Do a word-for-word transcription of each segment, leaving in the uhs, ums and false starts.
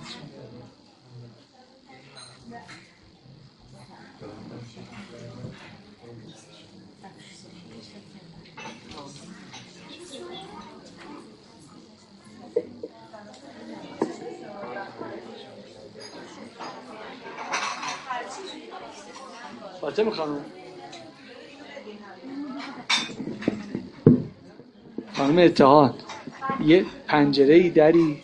فاطمه خانم خانم اتحاد یه پنجره ای دری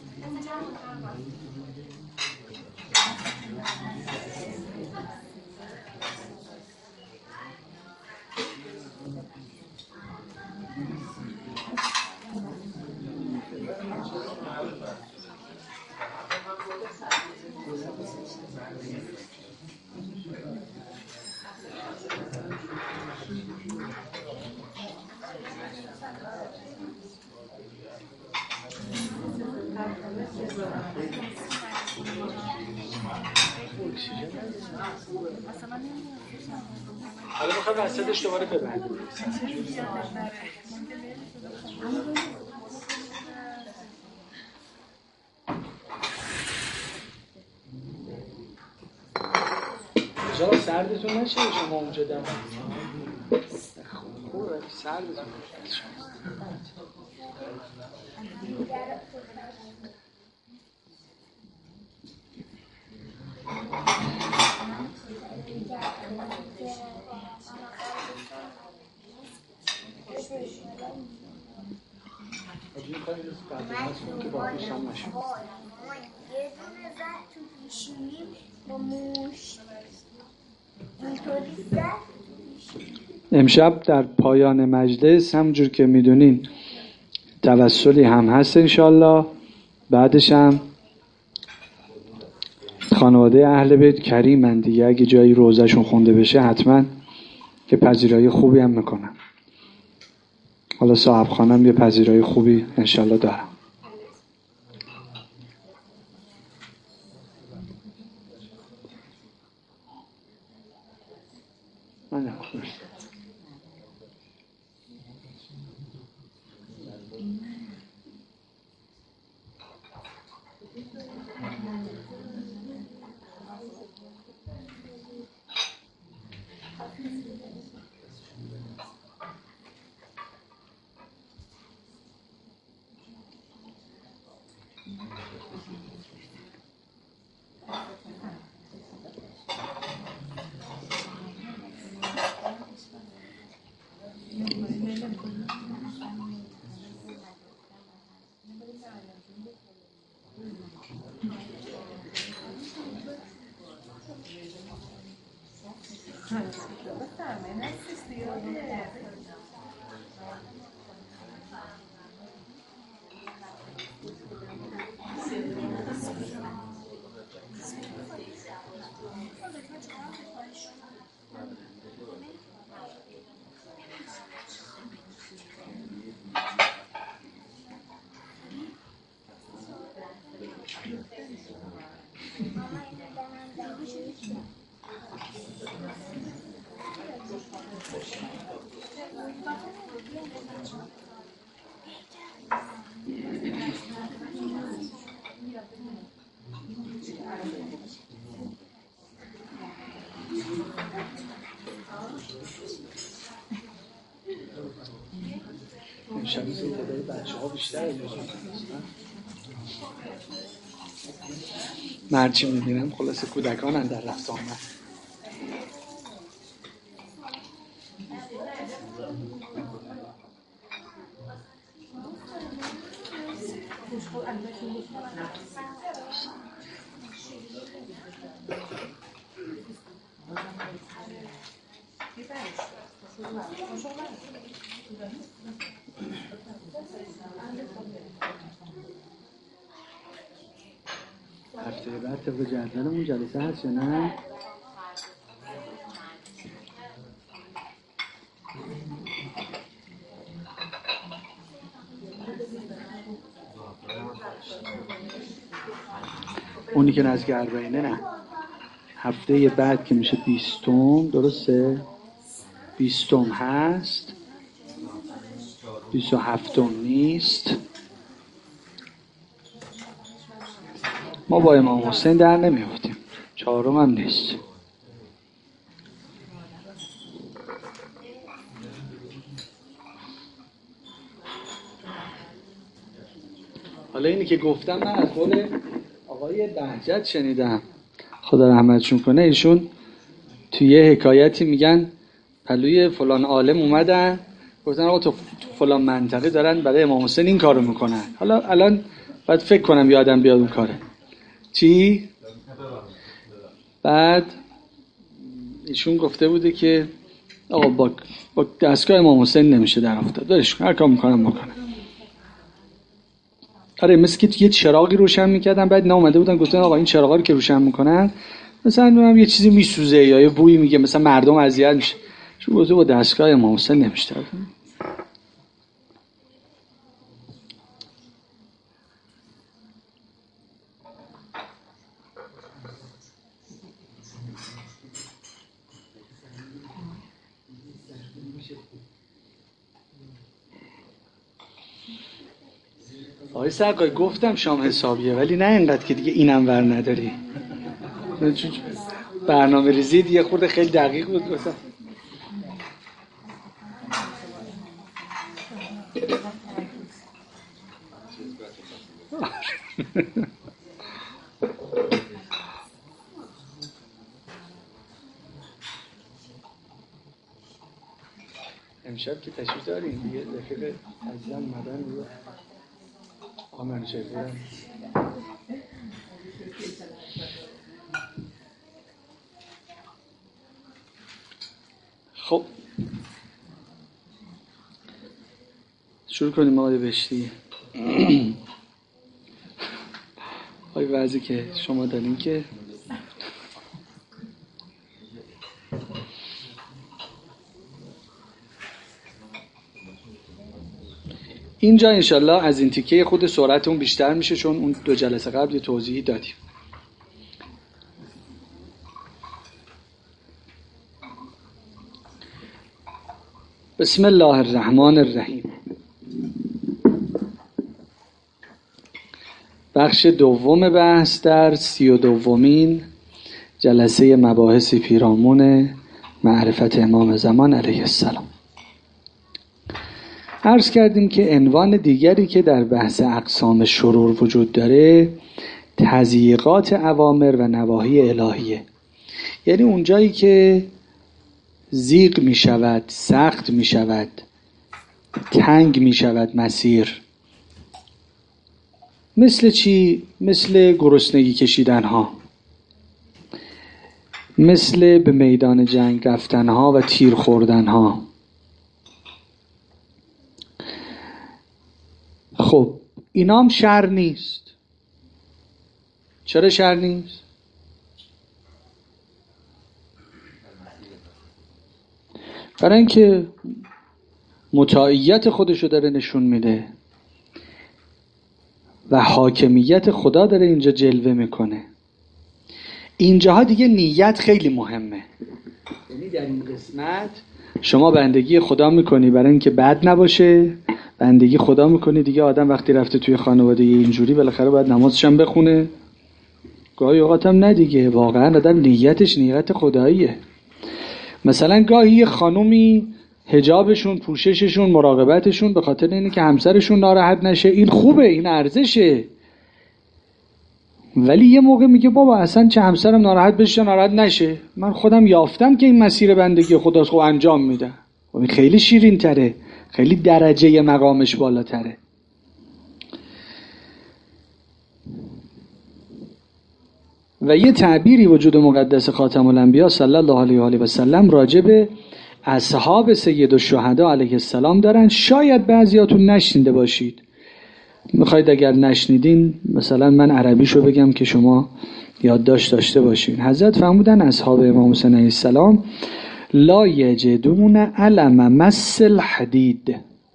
حالا بخواه وسطش دوباره ببند جا سردتون نشه شما اونجا دم خوبه سردتون نشه امشب در پایان مجلس همونجور که میدونین توسلی هم هست انشالله. بعدش هم خانواده اهل بیت کریمن دیگه، اگه جایی روزشون خونده بشه حتما که پذیرایی خوبی هم میکنن. حالا صاحب خانم یه پذیرایی خوبی انشالله دارم. من خوش امشب زیر تعداد بچه ها بیشتره مرچی میبینم خلاصه کودکان هم در رفت آمد. هفته بعد طبق جدولمون جلسه هست یا نه؟ اونی که نزدیک اربعینه نه، هفته بعد که میشه بیستم، درسته؟ بیستم هست، بیست و هفتم نیست، ما با امام حسین در نمیافتیم، چهارم هم نیست. حالا اینی که گفتم من از قول آقای بهجت شنیدم، خدا رحمتشون کنه، ایشون توی یه حکایتی میگن پلوی فلان عالم اومدن گفتن آقا تو فلان منطقه دارن برای امام حسین این کارو میکنن. حالا الان باید فکر کنم یادم بیاد اون کاره چی؟ بعد ایشون گفته بوده که آقا با, با دستگاه امام حسین نمیشه در افتاد، دارش هر کار میکنم بکنم. آره مثل که یه چراغی روشن میکردن، بعد نه اومده بودن گفتن آقا این چراغا رو که روشن میکنن مثلا هم یه چیزی میسوزه یا یه بویی میگه مثلا مردم اذیت میشه. شو گفته با دستگاه امام حسین نمیشه. آقای سرکاری گفتم شام حسابیه ولی نه اینقدر که دیگه اینم ور نداری. برنامه ریزی دیگه خورده خیلی دقیق بود گفتم. امشب که تشریف داریم دیگه رفیق عزیزم اومدن دیگه آمن شکرم. خب شروع کنیم آقای بهشتی. آقای وضعی که شما دارین که اینجا انشالله از این تیکه خود سرعت اون بیشتر میشه چون اون دو جلسه قبل یه توضیحی دادیم. بسم الله الرحمن الرحیم. بخش دوم بحث در سی و دومین جلسه مباحث پیرامون معرفت امام زمان علیه السلام. عرض کردیم که عنوان دیگری که در بحث اقسام شرور وجود داره تضییقات اوامر و نواهی الهیه، یعنی اونجایی که ضیق می شود، سخت می شود، تنگ می شود مسیر. مثل چی؟ مثل گرسنگی کشیدن ها، مثل به میدان جنگ رفتن ها و تیر خوردن ها. خب اینا هم شر نیست. چرا شر نیست؟ برای اینکه مطاعیت خودشو داره نشون میده و حاکمیت خدا داره اینجا جلوه میکنه. اینجاها دیگه نیت خیلی مهمه. یعنی در این قسمت شما بندگی خدا میکنی برای اینکه بد نباشه، بندگی خدا میکنی دیگه. آدم وقتی رفته توی خانواده اینجوری بالاخره باید نمازش هم بخونه، گاهی اوقات هم نه دیگه. واقعا آدم نیتش نیت خداییه. مثلا گاهی یه خانومی حجابشون، پوشششون، مراقبتشون به خاطر اینه که همسرشون ناراحت نشه، این خوبه، این ارزشه. ولی یه موقع میگه بابا اصلا چه همسرم ناراحت بشه ناراحت نشه، من خودم یافتم که این مسیر بندگی خداست، خب انجام میدم. این خیلی شیرین تره، خیلی درجه مقامش بالاتره. و یه تعبیری وجود مقدس خاتم الانبیا صلی الله علیه و آله و سلم راجع به اصحاب سید الشهدا علیه السلام دارن. شاید بعضیاتون نشنیده باشید. میخواید اگر نشنیدین مثلا من عربیشو بگم که شما یادداشت داشته باشین. حضرت فرمودن اصحاب امام حسین علیه السلام لا یجدون علم مس الحدید.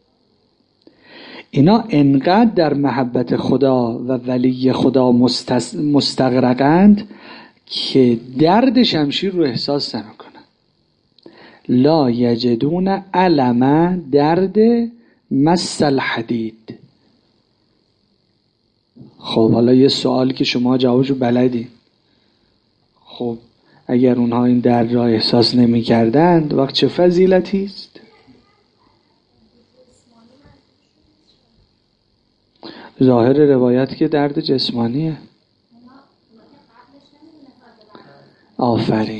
اینا انقدر در محبت خدا و ولی خدا مستغرقند که درد شمشیر رو احساس نمیکنن. لا یجدون علم درد مس الحدید. خب حالا یه سوال که شما جوابشو بلدین، خب اگر اونها این درد را احساس نمی کردند وقت چه فضیلتی است؟ ظاهر روایت که درد جسمانیه. آفرین.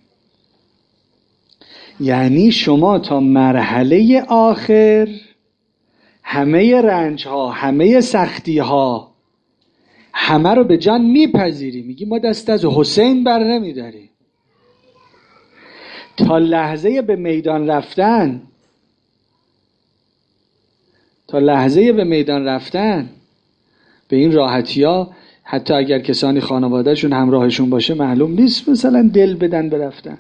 یعنی شما تا مرحله آخر همه رنج ها، همه سختی ها، همه رو به جان میپذیری، میگی ما دست از حسین بر نمیداریم. تا لحظه به میدان رفتن تا لحظه به میدان رفتن به این راحتی ها، حتی اگر کسانی خانوادهشون همراهشون باشه معلوم نیست مثلا دل بدن برفتن.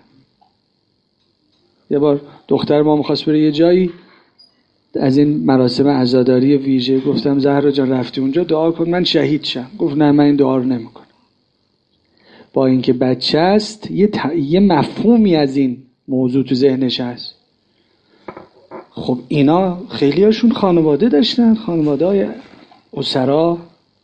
یه بار دختر ما میخواست بره یه جایی از این مراسم عزاداری ویژه، گفتم زهرا جان رفتی اونجا دعا کن من شهید شم. گفت نه من این دعا رو نمیکنم. با اینکه بچه است یه, ت... یه مفهومی از این موضوع تو ذهنش هست. خب اینا خیلی هاشون خانواده داشتن، خانواده های اسرا.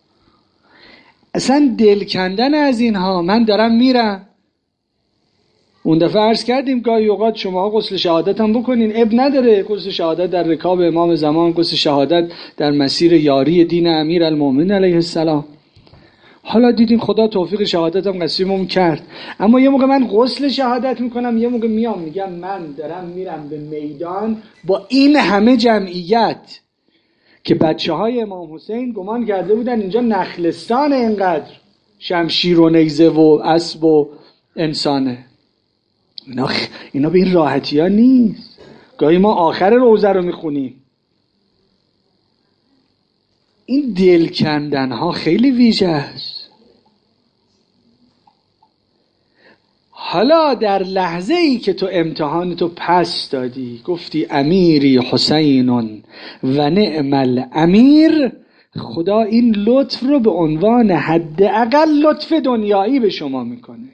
اصلا دل کندن از اینها. من دارم میرم. اون دفعه عرض کردیم گاهی اوقات شما غسل شهادت هم بکنین، اب نداره. غسل شهادت در رکاب امام زمان، غسل شهادت در مسیر یاری دین امیر المومنین علیه السلام. حالا دیدیم خدا توفیق شهادت هم قسیمم کرد، اما یه موقع من غسل شهادت میکنم، یه موقع میام میگم من دارم میرم به میدان با این همه جمعیت که بچه های امام حسین گمان کرده بودن اینجا نخلستان اینقدر شمشیر و نیزه و اسب و انسانه. اینا, خ... اینا به این راحتی ها نیست. گاهی ما آخر روزه رو میخونیم. این دل کندن ها خیلی ویژه است. حالا در لحظه ای که تو امتحان تو پس دادی، گفتی امیری حسین و نعم الامیر، خدا این لطف رو به عنوان حداقل لطف دنیایی به شما میکنه.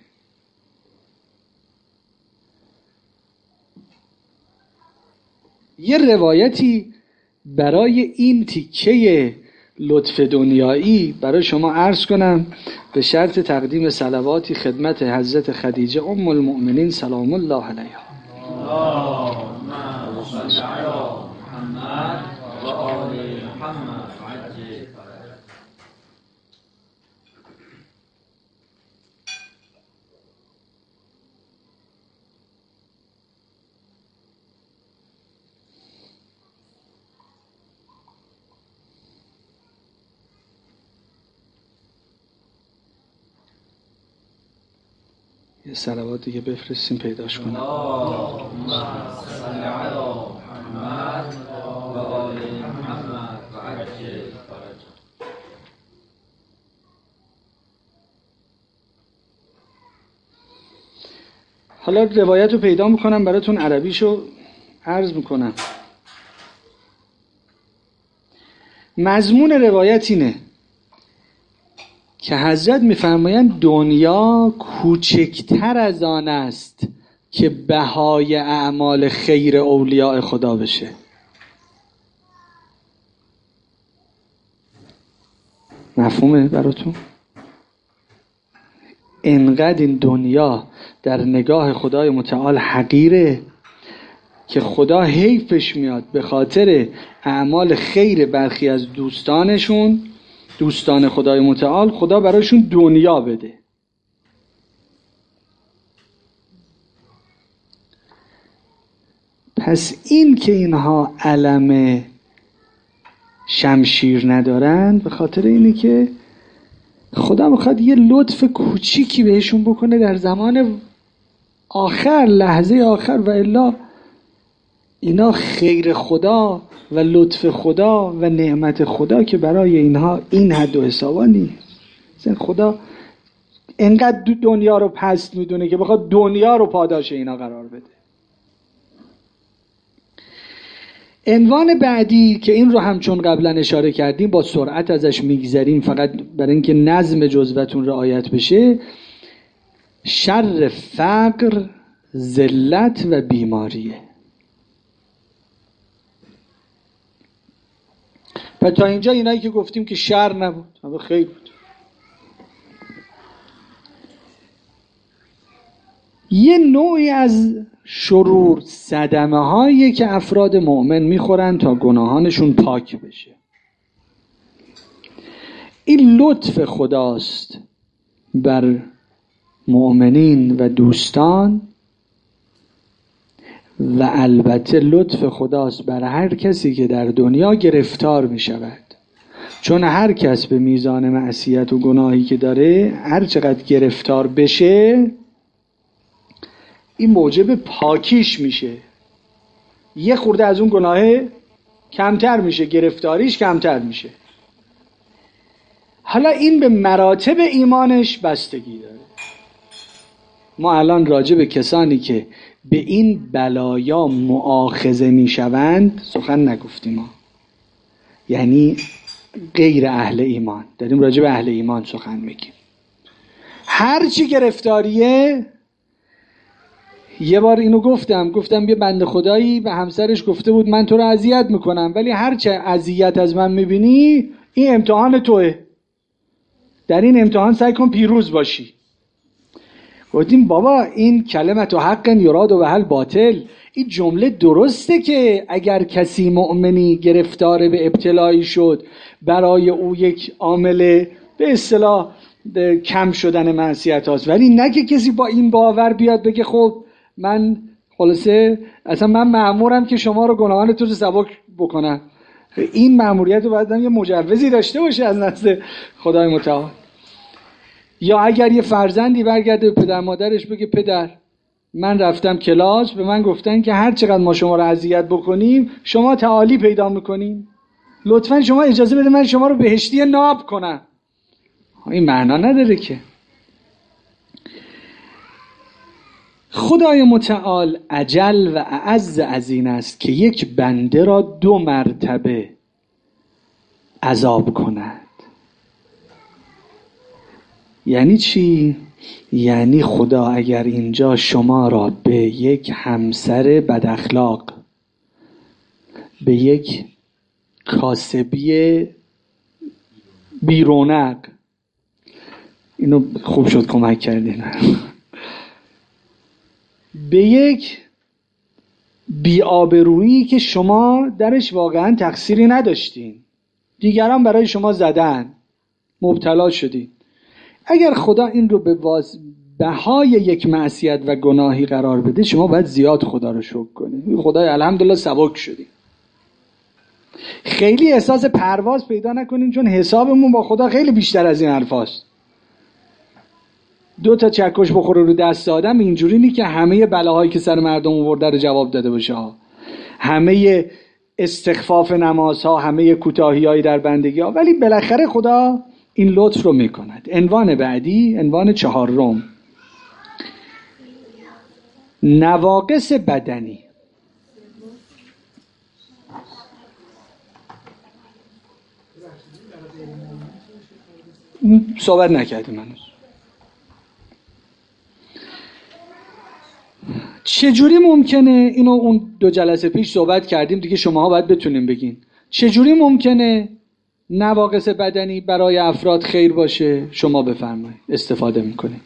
یه روایتی برای این تیکه لطف دنیایی برای شما عرض کنم، به شرط تقدیم صلواتی خدمت حضرت خدیجه ام المؤمنین سلام الله علیها. اللهم صل علی محمد و آل محمد. یه صلوات دیگه بفرستیم پیداش کنم. اللهم صل علی محمد و آل محمد و عجل فرجه. حالا روایت رو پیدا میکنم براتون، عربیشو عرض میکنم. مضمون روایت اینه که حضرت میفرمایند دنیا کوچکتر از آن است که بهای اعمال خیر اولیاء خدا بشه. مفهومه براتون؟ انقدر این دنیا در نگاه خدای متعال حقیره که خدا حیفش میاد به خاطر اعمال خیر برخی از دوستانشون، دوستان خدای متعال، خدا براشون دنیا بده. پس این که اینها علم شمشیر ندارن به خاطر اینه که خدا میخواد یه لطف کوچیکی بهشون بکنه در زمان آخر، لحظه آخر، و الا اینا خیر خدا و لطف خدا و نعمت خدا که برای اینها این حد و حسابا نیست. خدا انقدر دنیا رو پست میدونه که بخواد دنیا رو پاداش اینا قرار بده. عنوان بعدی که این رو همچون قبلا اشاره کردیم با سرعت ازش میگذریم فقط برای اینکه نظم جزوتون رعایت بشه، شر فقر، ذلت و بیماریه. پس تا اینجا اینایی که گفتیم که شر نبود، اما خیر بود. یه نوعی از شرور صدمه هایی که افراد مؤمن میخورن تا گناهانشون پاک بشه. این لطف خداست بر مؤمنین و دوستان و البته لطف خداست بر هر کسی که در دنیا گرفتار می شود، چون هر کس به میزان معصیت و گناهی که داره هر چقدر گرفتار بشه این موجب پاکیش میشه، یه خورده از اون گناه کمتر میشه، گرفتاریش کمتر میشه. حالا این به مراتب ایمانش بستگی داره. ما الان راجع به کسانی که به این بلایا مؤاخذه میشوند سخن نگفتیم ما، یعنی غیر اهل ایمان، داریم راجع به اهل ایمان سخن میگیم. هر چی گرفتاریه، یه بار اینو گفتم گفتم یه بنده خدایی به همسرش گفته بود من تو رو اذیت میکنم ولی هر چه اذیت از من میبینی این امتحان توه، در این امتحان سعی کن پیروز باشی. گفتیم بابا این کلمت و حق یراد و حل باطل، این جمله درسته که اگر کسی مؤمنی گرفتار به ابتلایی شد برای او یک عامل به اصطلاح کم شدن معصیت هاست، ولی نه که کسی با این باور بیاد بگه خب من خلاصه اصلا من مأمورم که شما رو گناهانتون رو سبک بکنم. این مأموریت رو باید یه مجوزی داشته باشه از نزد خدای متعال. یا اگر یه فرزندی برگرده به پدر مادرش بگه پدر من رفتم کلاس به من گفتن که هر چقدر ما شما رو اذیت بکنیم شما تعالی پیدا میکنیم، لطفا شما اجازه بده من شما رو بهشتی ناب کنم. این معنا نداره که. خدای متعال اجل و اعز از این است که یک بنده را دو مرتبه عذاب کند. یعنی چی؟ یعنی خدا اگر اینجا شما را به یک همسر بد اخلاق، به یک کاسبی بیرونق، اینو خوب شد کمک کردین، به یک بی‌آبرویی که شما درش واقعا تقصیری نداشتین، دیگران برای شما زدن، مبتلا شدین، اگر خدا این رو به واز... بهای یک معصیت و گناهی قرار بده شما باید زیاد خدا رو شکر کنید. خدای الحمدلله سبک شدیم. خیلی احساس پرواز پیدا نکنین چون حسابمون با خدا خیلی بیشتر از این حرفاست. دو تا چکش بخوره رو دست آدم اینجوری نی که همه بلاهایی که سر مردم آورده رو جواب داده باشه ها. همه استخفاف نمازها، همه کوتاهی‌های در بندگی ها، ولی بالاخره خدا این لطف رو میکند. عنوان بعدی، عنوان چهارم، نواقص بدنی. صحبت نکردیم هنوز. چجوری ممکنه، اینو اون دو جلسه پیش صحبت کردیم دیگه، شماها باید بتونیم بگین چجوری ممکنه نواقص بدنی برای افراد خیر باشه؟ شما بفرمایید استفاده میکنید.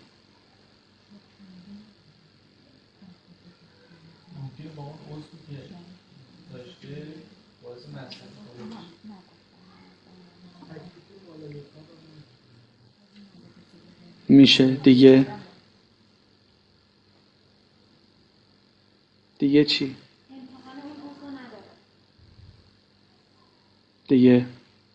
میشه دیگه. دیگه چی؟ دیگه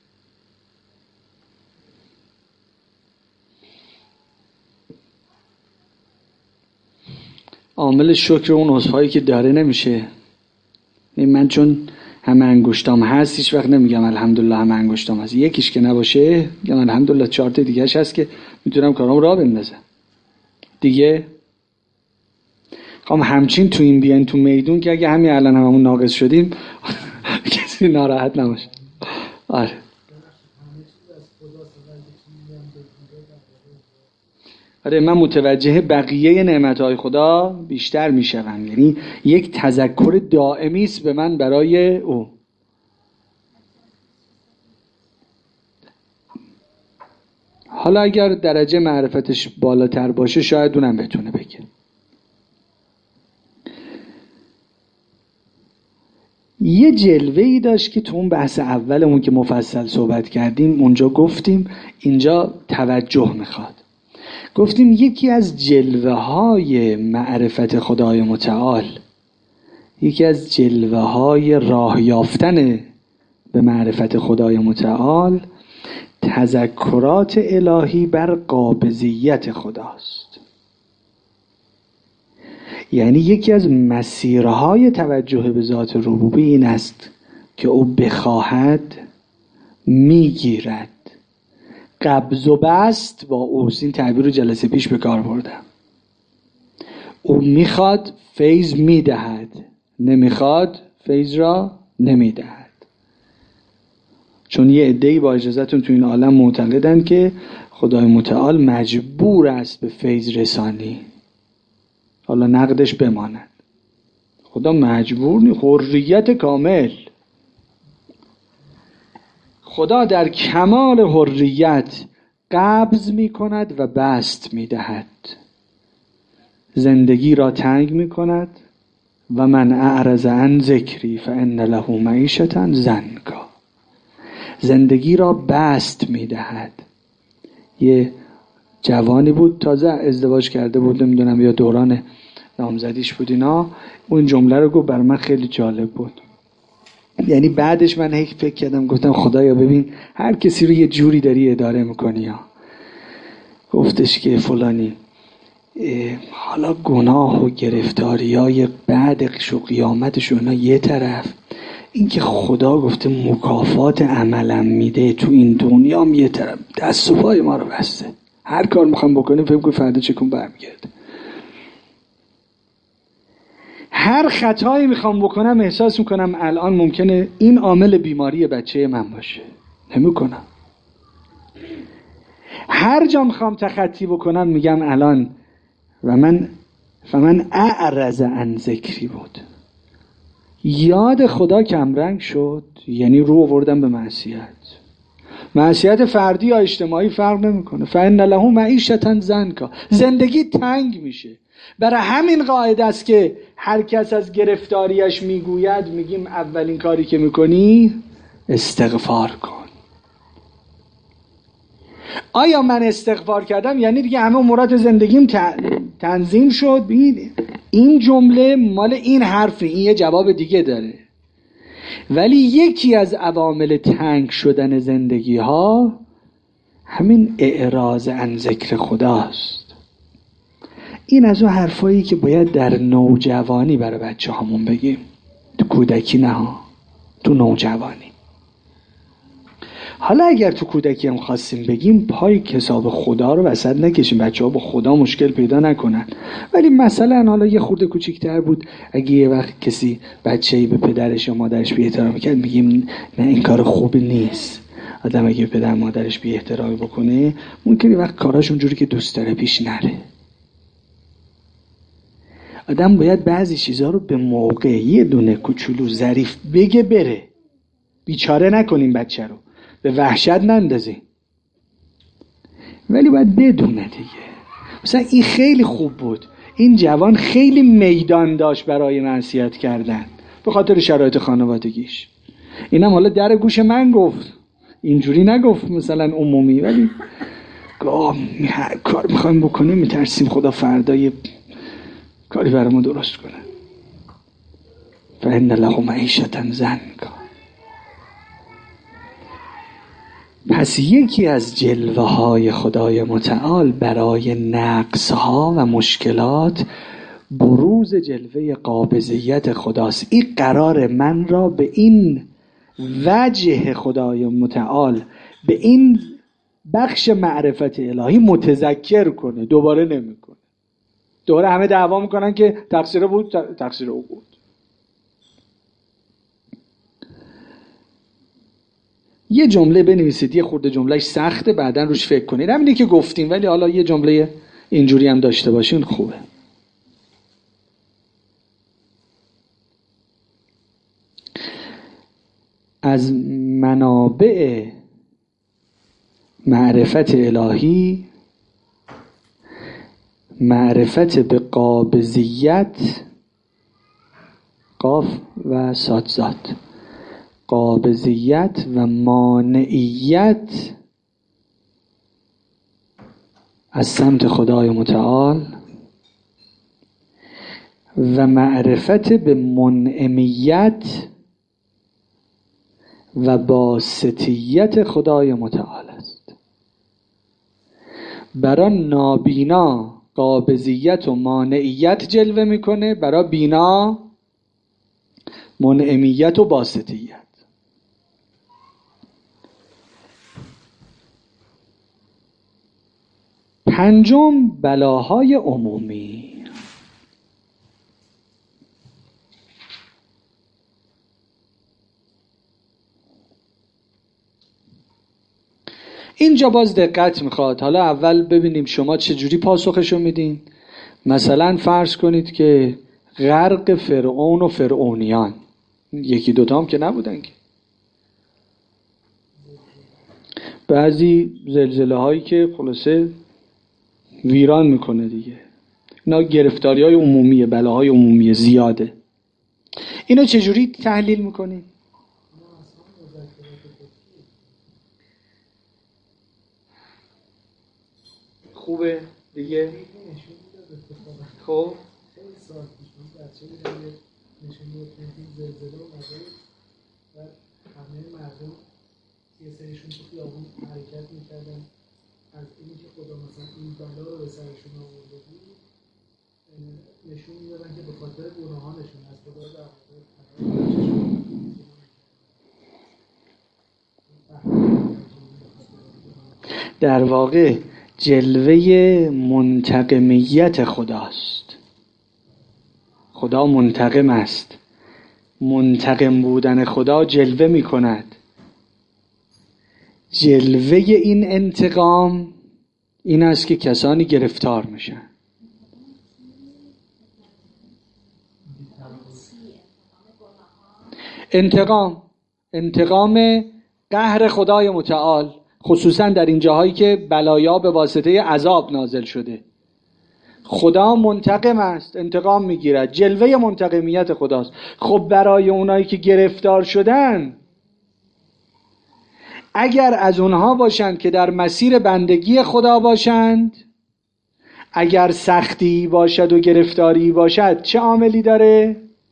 عامل شکر اون عضوهایی که داره نمیشه. من چون همه انگشتام هست هیچ وقت نمیگم الحمدلله همه انگشتام هست، یکیش که نباشه میگم الحمدلله چهار تا دیگه‌اش هست که میتونم کارام راه بندازم. دیگه خواهم همچین تو این بیان تو میدون که اگه همین الان هممون ناقص شدیم کسی ناراحت نباشه. آره آره من متوجه بقیه نعمتهای خدا بیشتر میشم، یعنی یک تذکر دائمی است به من برای او. حالا اگر درجه معرفتش بالاتر باشه شاید اونم بتونه بگه. یه جلوه‌ای داشت که تو اون بحث اولمون که مفصل صحبت کردیم اونجا گفتیم اینجا توجه میخواد. گفتیم یکی از جلوه های معرفت خدای متعال، یکی از جلوه های راه یافتن به معرفت خدای متعال تذکرات الهی بر قابضیت خداست. یعنی یکی از مسیرهای توجه به ذات ربوبی این است که او بخواهد میگیرد. قبض و بست با اوست. این تعبیر رو جلسه پیش به کار بردم. او میخواد فیض میدهد، نمیخواد فیض را نمیدهد. چون یه عده‌ای با اجازهتون تو این عالم معتقدن که خدای متعال مجبور است به فیض رسانی. حالا نقدش بماند. خدا مجبور نیست، حریت کامل. خدا در کمال حریت قبض می کند و بست می دهد. زندگی را تنگ می کند و من اعرض عن ذکری فان له معیشة ضنکا. زندگی را بست می دهد. یه جوانی بود تازه ازدواج کرده بود، نمیدونم یا دوران نامزدیش بود اینا، اون جمله رو گفت، بر من خیلی جالب بود. یعنی بعدش من هیچ فکر کردم، گفتم خدایا ببین هر کسی رو یه جوری داری اداره میکنی ها. گفتش که فلانی حالا گناه و گرفتاری های بعدش و قیامتش و یه طرف، این که خدا گفته مکافات عملم میده تو این دنیا هم یه طرف، دست و پای ما رو بسته، هر کار میخوام بکنیم فکر کنم فردا چکون برمیگرده. هر خطایی میخوام بکنم احساس میکنم الان ممکنه این عامل بیماری بچه من باشه، نمیکنم. هر جا میخوام تخطی بکنم میگم الان و من فمن اعرض عن ذکری بود. یاد خدا کمرنگ شد، یعنی رو آوردم به معصیت. معصیت فردی یا اجتماعی فرق نمیکنه. فإن له معیشة ضنکا. زندگی تنگ میشه. برای همین قاعده است که هر کس از گرفتاریش میگوید، میگیم اولین کاری که میکنی استغفار کن. آیا من استغفار کردم یعنی دیگه همه امورات زندگیم تنظیم شد؟ این جمله مال این حرفی، این یه جواب دیگه داره. ولی یکی از عوامل تنگ شدن زندگی ها همین اعراض عن ذکر خداست. این از اون حرفایی که باید در نوجوانی برای بچه همون بگیم، تو کودکی نه ها، تو نوجوانی. حالا اگر تو کودکی هم خواستیم بگیم پای کتاب خدا رو وسط نکشیم، بچه ها با خدا مشکل پیدا نکنن. ولی مثلا حالا یه خورده کوچیک‌تر بود، اگه یه وقت کسی بچه‌ای به پدرش یا مادرش بی احترامی کرد، میگیم نه این کار خوب نیست. آدم اگه به پدر مادرش بی احترامی بکنه ممکنه وقت کاراش اونجوری که دوست داره پیش نره. آدم باید بعضی چیزها رو به موقع یه دونه کوچولو ظریف بگه بره. بیچاره نکنیم بچه رو، به وحشت نندازیم، ولی باید بدونه دیگه. مثلا این خیلی خوب بود، این جوان خیلی میدان داشت برای معصیت کردن به خاطر شرایط خانوادگیش. اینم حالا در گوش من گفت، اینجوری نگفت مثلا عمومی، ولی گاه کار میخوایم بکنیم میترسیم خدا فردا یه کاری برامون درست کنه. فإن له معیشة ضنکا. پس یکی از جلوه های خدای متعال برای نقص ها و مشکلات بروز جلوه قابضیت خداست. این قرار من را به این وجه خدای متعال، به این بخش معرفت الهی متذکر کنه، دوباره نمیکنه. دوباره همه دعوا میکنن که تقصیر بود، تقصیر او بود. یه جمله بنویسید، یه خورده جملهش سخته، بعدن روش فکر کنید. همینی که گفتیم، ولی حالا یه جمله اینجوری هم داشته باشین خوبه. از منابع معرفت الهی، معرفت به قابضیت، قاف و صادزاد، قابضیت و مانعیت از سمت خدای متعال و معرفت به منعمیت و باسطیت خدای متعال است. برای نابینا قابضیت و مانعیت جلوه میکنه، برای بینا منعمیت و باسطیت. پنجم، بلاهای عمومی. اینجا باز دقت میخواد. حالا اول ببینیم شما چجوری پاسخشو میدین. مثلا فرض کنید که غرق فرعون و فرعونیان، یکی دوتا هم که نبودن که، بعضی زلزله هایی که خلاصه ویران میکنه دیگه، اینا گرفتاری های عمومیه، بلاهای عمومیه زیاده. اینو چجوری تحلیل میکنیم؟ خوبه دیگه. خب همه مردم یه سریشون تو خیابون حرکت میکردن، از اینی که خدا مثلا این بلا رو به سرشون آورده بود نشون میدادن که به خاطر گناهانشون از خدا در واقع جلوه منتقمیت خداست. خدا منتقم است. منتقم بودن خدا جلوه می کند. جلوه این انتقام این است که کسانی گرفتار میشن. انتقام انتقام قهر خدای متعال، خصوصا در این جاهایی که بلایا به واسطه عذاب نازل شده. خدا منتقم است، انتقام میگیرد، جلوه منتقمیت خداست. خب برای اونایی که گرفتار شدن، اگر از اونها باشند که در مسیر بندگی خدا باشند، اگر سختی باشد و گرفتاری باشد، چه عاملی داره؟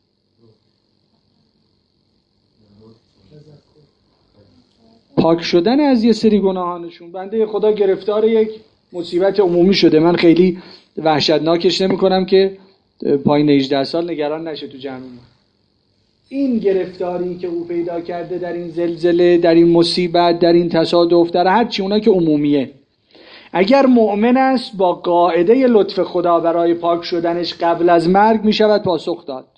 پاک شدن از یه سری گناهانشون. بنده خدا گرفتار یک مصیبت عمومی شده، من خیلی وحشتناکش نمی کنم که پایین هجده سال نگران نشه تو جمعه. این گرفتاری که او پیدا کرده در این زلزله، در این مصیبت، در این تصادف، در هر چی اونا که عمومیه، اگر مؤمن است با قاعده لطف خدا برای پاک شدنش قبل از مرگ می شود پاسخ داد.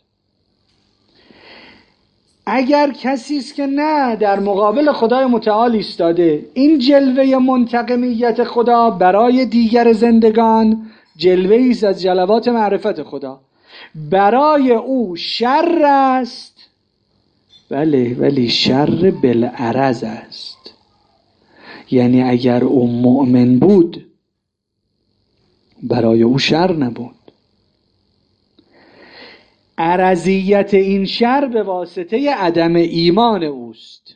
اگر کسی است که نه، در مقابل خدای متعال ایستاده، این جلوه منتقمیت خدا برای دیگر زندگان جلوه‌ای است از جلوات معرفت خدا. برای او شر است، بله، ولی شر بالعرض است. یعنی اگر او مؤمن بود برای او شر نبود. عرضیت این شر به واسطه عدم ایمان اوست.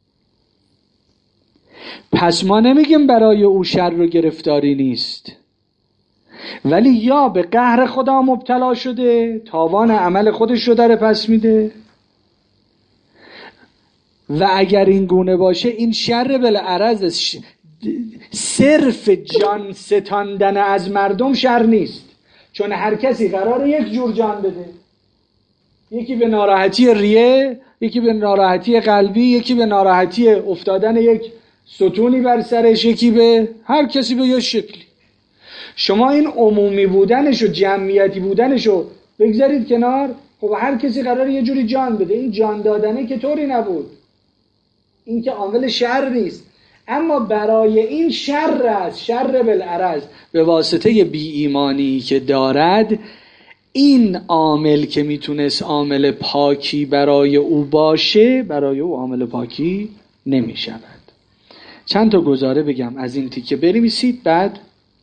پس ما نمیگیم برای او شر و گرفتاری نیست، ولی یا به قهر خدا مبتلا شده، تاوان عمل خودش رو داره پس میده، و اگر این گونه باشه این شر بالعرض. ش... صرف جان ستاندن از مردم شر نیست، چون هر کسی قراره یک جور جان بده. یکی به ناراحتی ریه، یکی به ناراحتی قلبی، یکی به ناراحتی افتادن یک ستونی بر سرش، یکی به هر کسی به یه شکلی. شما این عمومی بودنش و جمعیتی بودنش رو بگذارید کنار. خب هر کسی قراره یه جوری جان بده. این جان دادنه که طوری نبود، این که عامل شر نیست، اما برای این شر است، شر بالعرض، به واسطه بی ایمانی که دارد. این عامل که میتونست عامل پاکی برای او باشه، برای او عامل پاکی نمی شود. چند تا گزاره بگم از این تیکه بنویسید. بعد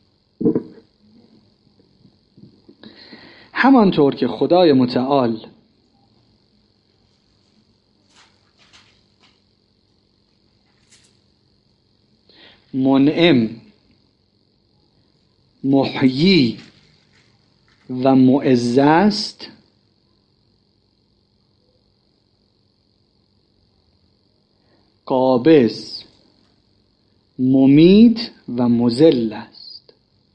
همانطور که خدای متعال منعم، محیی و معز است، قابض، ممید و مذل است.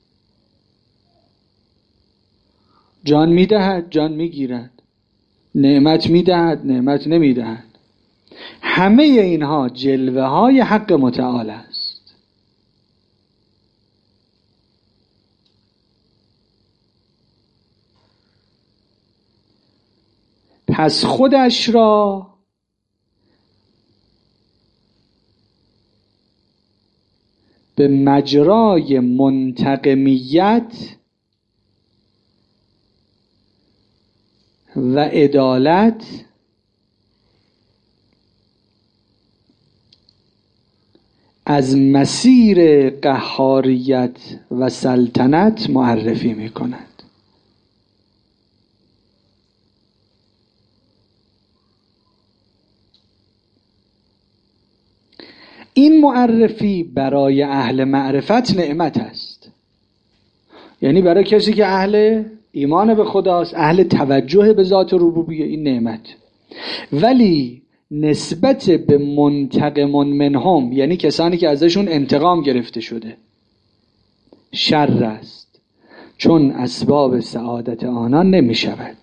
جان میدهد، جان میگیرد، نعمت میدهد، نعمت نمیدهد. همه اینها جلوه های حق متعال است. پس خودش را به مجرای منتقمیت و عدالت از مسیر قهاریت و سلطنت معرفی می کند. این معرفی برای اهل معرفت نعمت است، یعنی برای کسی که اهل ایمان به خداست، اهل توجه به ذات ربوبیه، این نعمت. ولی نسبت به منتقمون منهم، یعنی کسانی که ازشون انتقام گرفته شده، شر است، چون اسباب سعادت آنان نمی شود.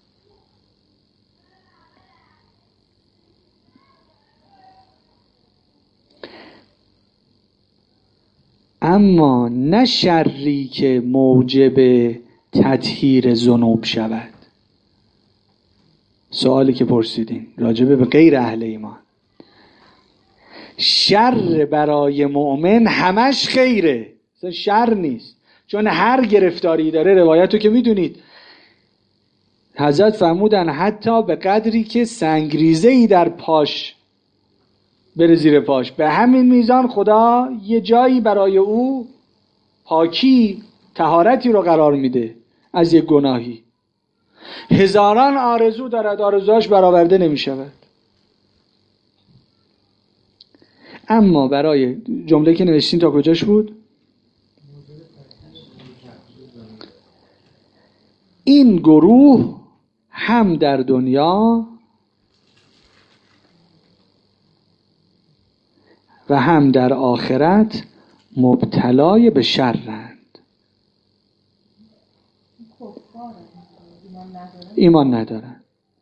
اما نه شری که موجب تطهیر ذنوب شود. سوالی که پرسیدین راجبه به غیر اهل ایمان، شر برای مؤمن همش خیره، شر نیست، چون هر گرفتاری داره. روایتو که میدونید حضرت فرمودن حتی به قدری که سنگریزه‌ای در پاش بره زیر پاش، به همین میزان خدا یه جایی برای او پاکی، طهارتی رو قرار میده از یک گناهی. هزاران آرزو دارد، آرزوهاش برآورده نمیشود. اما برای جمله که نوشتین تا کجاش بود؟ این گروه هم در دنیا و هم در آخرت مبتلای به شرند. ایمان ندارن.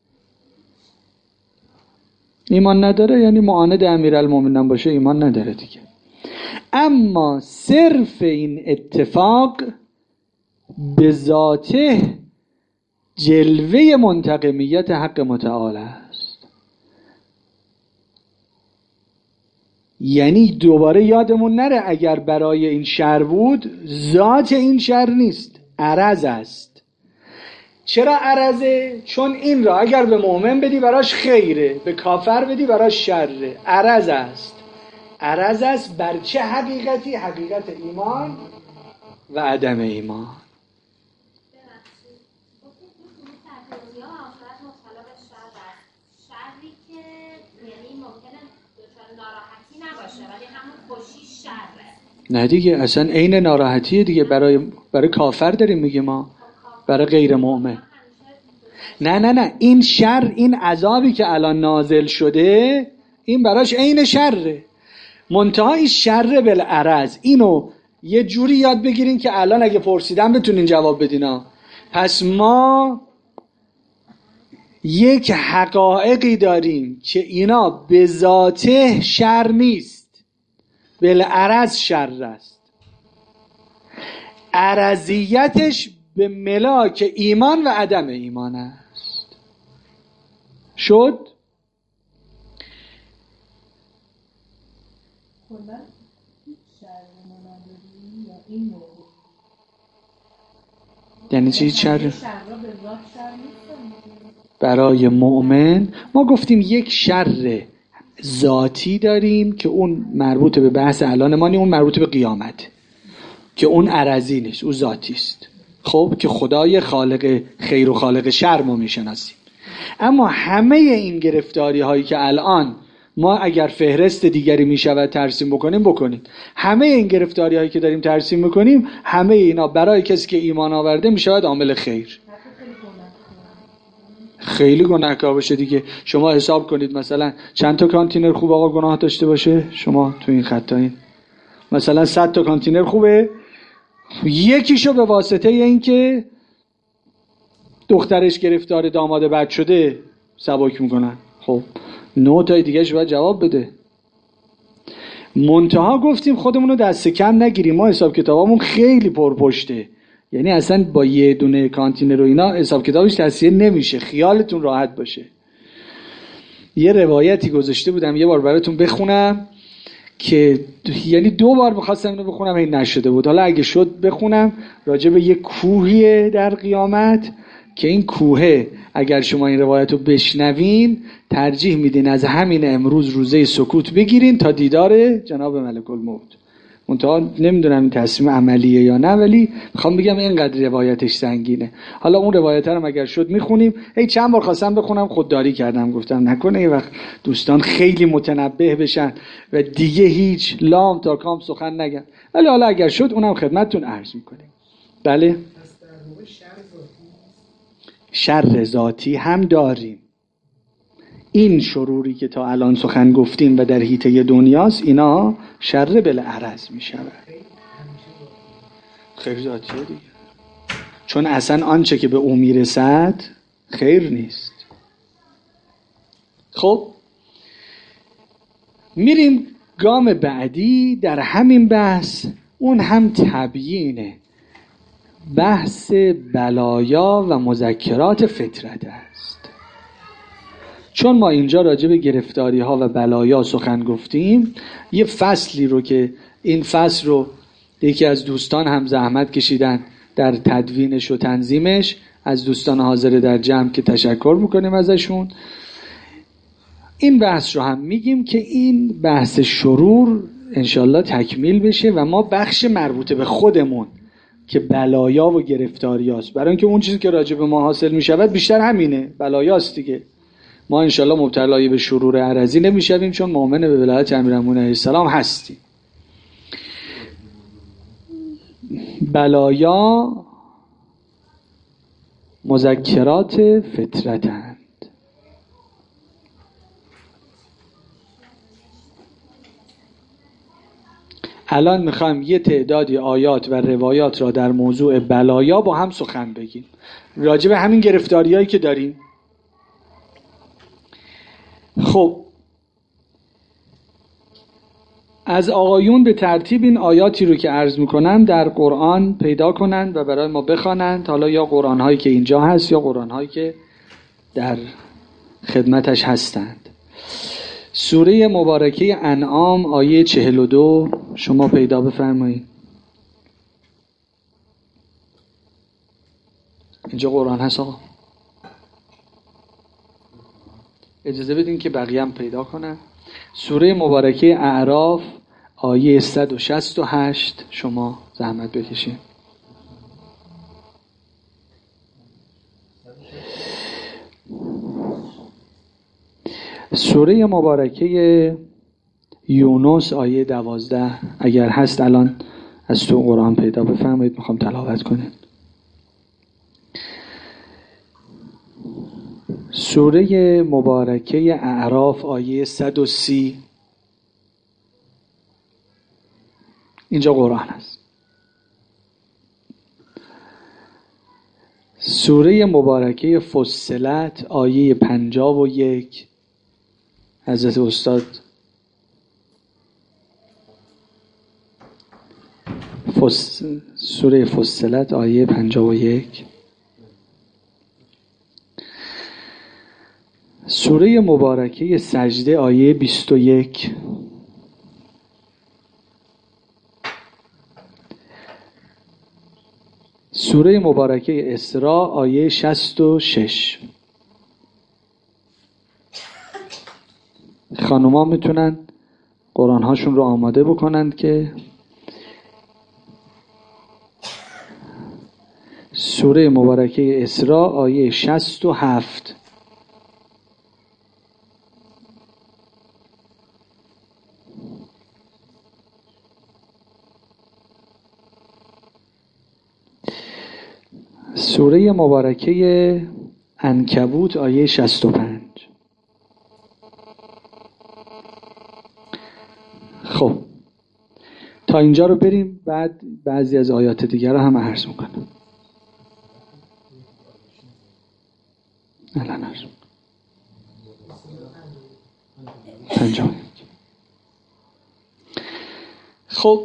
ایمان نداره یعنی معاند امیرالمومنین باشه، ایمان نداره دیگه. اما صرف این اتفاق به ذاته جلوه منتقمیت حق متعال است. یعنی دوباره یادمون نره اگر برای این شر بود، ذات این شر نیست، عرض است. چرا عرضه؟ چون این را اگر به مؤمن بدی براش خیره، به کافر بدی براش شره. عرض است. عرض است بر چه حقیقتی؟ حقیقت ایمان و عدم ایمان. نه دیگه، اصلا عین ناراحتیه دیگه. برای برای کافر داریم میگه ما، برای غیر مؤمن. نه نه نه، این شر، این عذابی که الان نازل شده، این براش عین شره. منتها این شر بالعرض. اینو یه جوری یاد بگیرین که الان اگه پرسیدم بتونین جواب بدین. پس ما یک حقایقی داریم که اینا به ذاته شر نیست، بالعرض شر است. عرضیتش به ملاک ایمان و عدم ایمان است. شد؟ یعنی چی شر؟ برای مؤمن ما گفتیم یک شر ذاتی داریم که اون مربوط به بحث الان ما، اون مربوط به قیامت، که اون عرضی نیست، اون ذاتی است. خب که خدای خالق خیر و خالق شر ما میشناسیم. اما همه این گرفتاری هایی که الان ما اگر فهرست دیگری میشود ترسیم بکنیم بکنیم، همه این گرفتاری هایی که داریم ترسیم میکنیم، همه اینا برای کسی که ایمان آورده میشود عامل خیر. خیلی گناهکار باشه دیگه. شما حساب کنید مثلا چند تا کانتینر خوب آقا گناه داشته باشه؟ شما تو این خطایین مثلا صد تا کانتینر خوبه، یکیشو به واسطه این که دخترش گرفتار داماد بد شده سبک میکنن، خب نه تای دیگه شو باید جواب بده. منتها گفتیم خودمونو دست کم نگیریم، ما حساب کتابمون خیلی پرپشته، یعنی اصلا با یه دونه کانتینر و اینا حساب کتابش تصحیح نمیشه، خیالتون راحت باشه. یه روایتی گذاشته بودم یه بار براتون بخونم که یعنی دو بار می‌خواستم اینو بخونم این نشده بود، حالا اگه شد بخونم. راجع به یه کوهیه در قیامت که این کوه اگر شما این روایت رو بشنوین ترجیح میدین از همین امروز روزه سکوت بگیرین تا دیدار جناب ملک الموت. منتها نمیدونم این تصمیم عملیه یا نه، ولی میخوام بگم اینقدر روایتش سنگینه. حالا اون روایت رو اگر شد میخونیم. هی چند بار خواستم بخونم خودداری کردم، گفتم نکنه یه وقت دوستان خیلی متنبه بشن و دیگه هیچ لام تا کام سخن نگن، ولی حالا اگر شد اونم خدمتتون عرض میکنیم. بله، شر ذاتی هم داریم. این شروری که تا الان سخن گفتیم و در حیطه دنیاست، اینا شر بالعرض می شود. خیر ذاتیه دیگه، چون اصلا آنچه که به او می رسد خیر نیست. خب میریم گام بعدی در همین بحث، اون هم تبیینه، بحث بلایا و مذکرات فطرت است. چون ما اینجا راجع به گرفتاری ها و بلایا سخن گفتیم، یه فصلی رو که این فصل رو یکی از دوستان هم زحمت کشیدن در تدوینش و تنظیمش، از دوستان حاضر در جمع که تشکر میکنیم ازشون، این بحث رو هم میگیم که این بحث شرور انشالله تکمیل بشه و ما بخش مربوط به خودمون که بلایا و گرفتاری هاست، برای اینکه اون چیزی که راجع به ما حاصل میشود بیشتر همینه، بلایاست دیگه. ما انشالله مبتلای به شرور عرضی نمیشویم چون مؤمن به ولایت امیرالمومنین علیه السلام هستیم. بلایا مذکرات فطرتند. الان میخوایم یه تعدادی آیات و روایات را در موضوع بلایا با هم سخن بگیم، راجع به همین گرفتاریایی که داریم. خب از آقایون به ترتیب این آیاتی رو که عرض میکنم در قرآن پیدا کنند و برای ما بخوانند، حالا یا قرآن هایی که اینجا هست یا قرآن هایی که در خدمتش هستند. سوره مبارکه انعام آیه چهل و دو شما پیدا بفرمایید. اینجا قرآن هست آقا، اجازه بدین که بقیه هم پیدا کنن. سوره مبارکه اعراف آیه صد و شصت و هشت شما زحمت بکشید. سوره مبارکه یونس آیه دوازده اگر هست الان از تو قرآن پیدا بفرمایید، میخوام تلاوت کنیم. سوره مبارکه اعراف آیه صد و سی اینجا قرآن است. سوره مبارکه فصلت آیه پنجاه و یک حضرت استاد فص... سوره فصلت آیه پنجاه و یک. سوره مبارکه سجده آیه بیست و یک. سوره مبارکه اسراء آیه شصت و شش. خب خانوما میتونن قرآن هاشون رو آماده بکنند که سوره مبارکه اسراء آیه شصت و هفت. سوره مبارکه عنکبوت آیه شصت و پنج. خب تا اینجا رو بریم، بعد بعضی از آیات دیگر رو هم عرض میکنم. الان عرض پنجاه. خب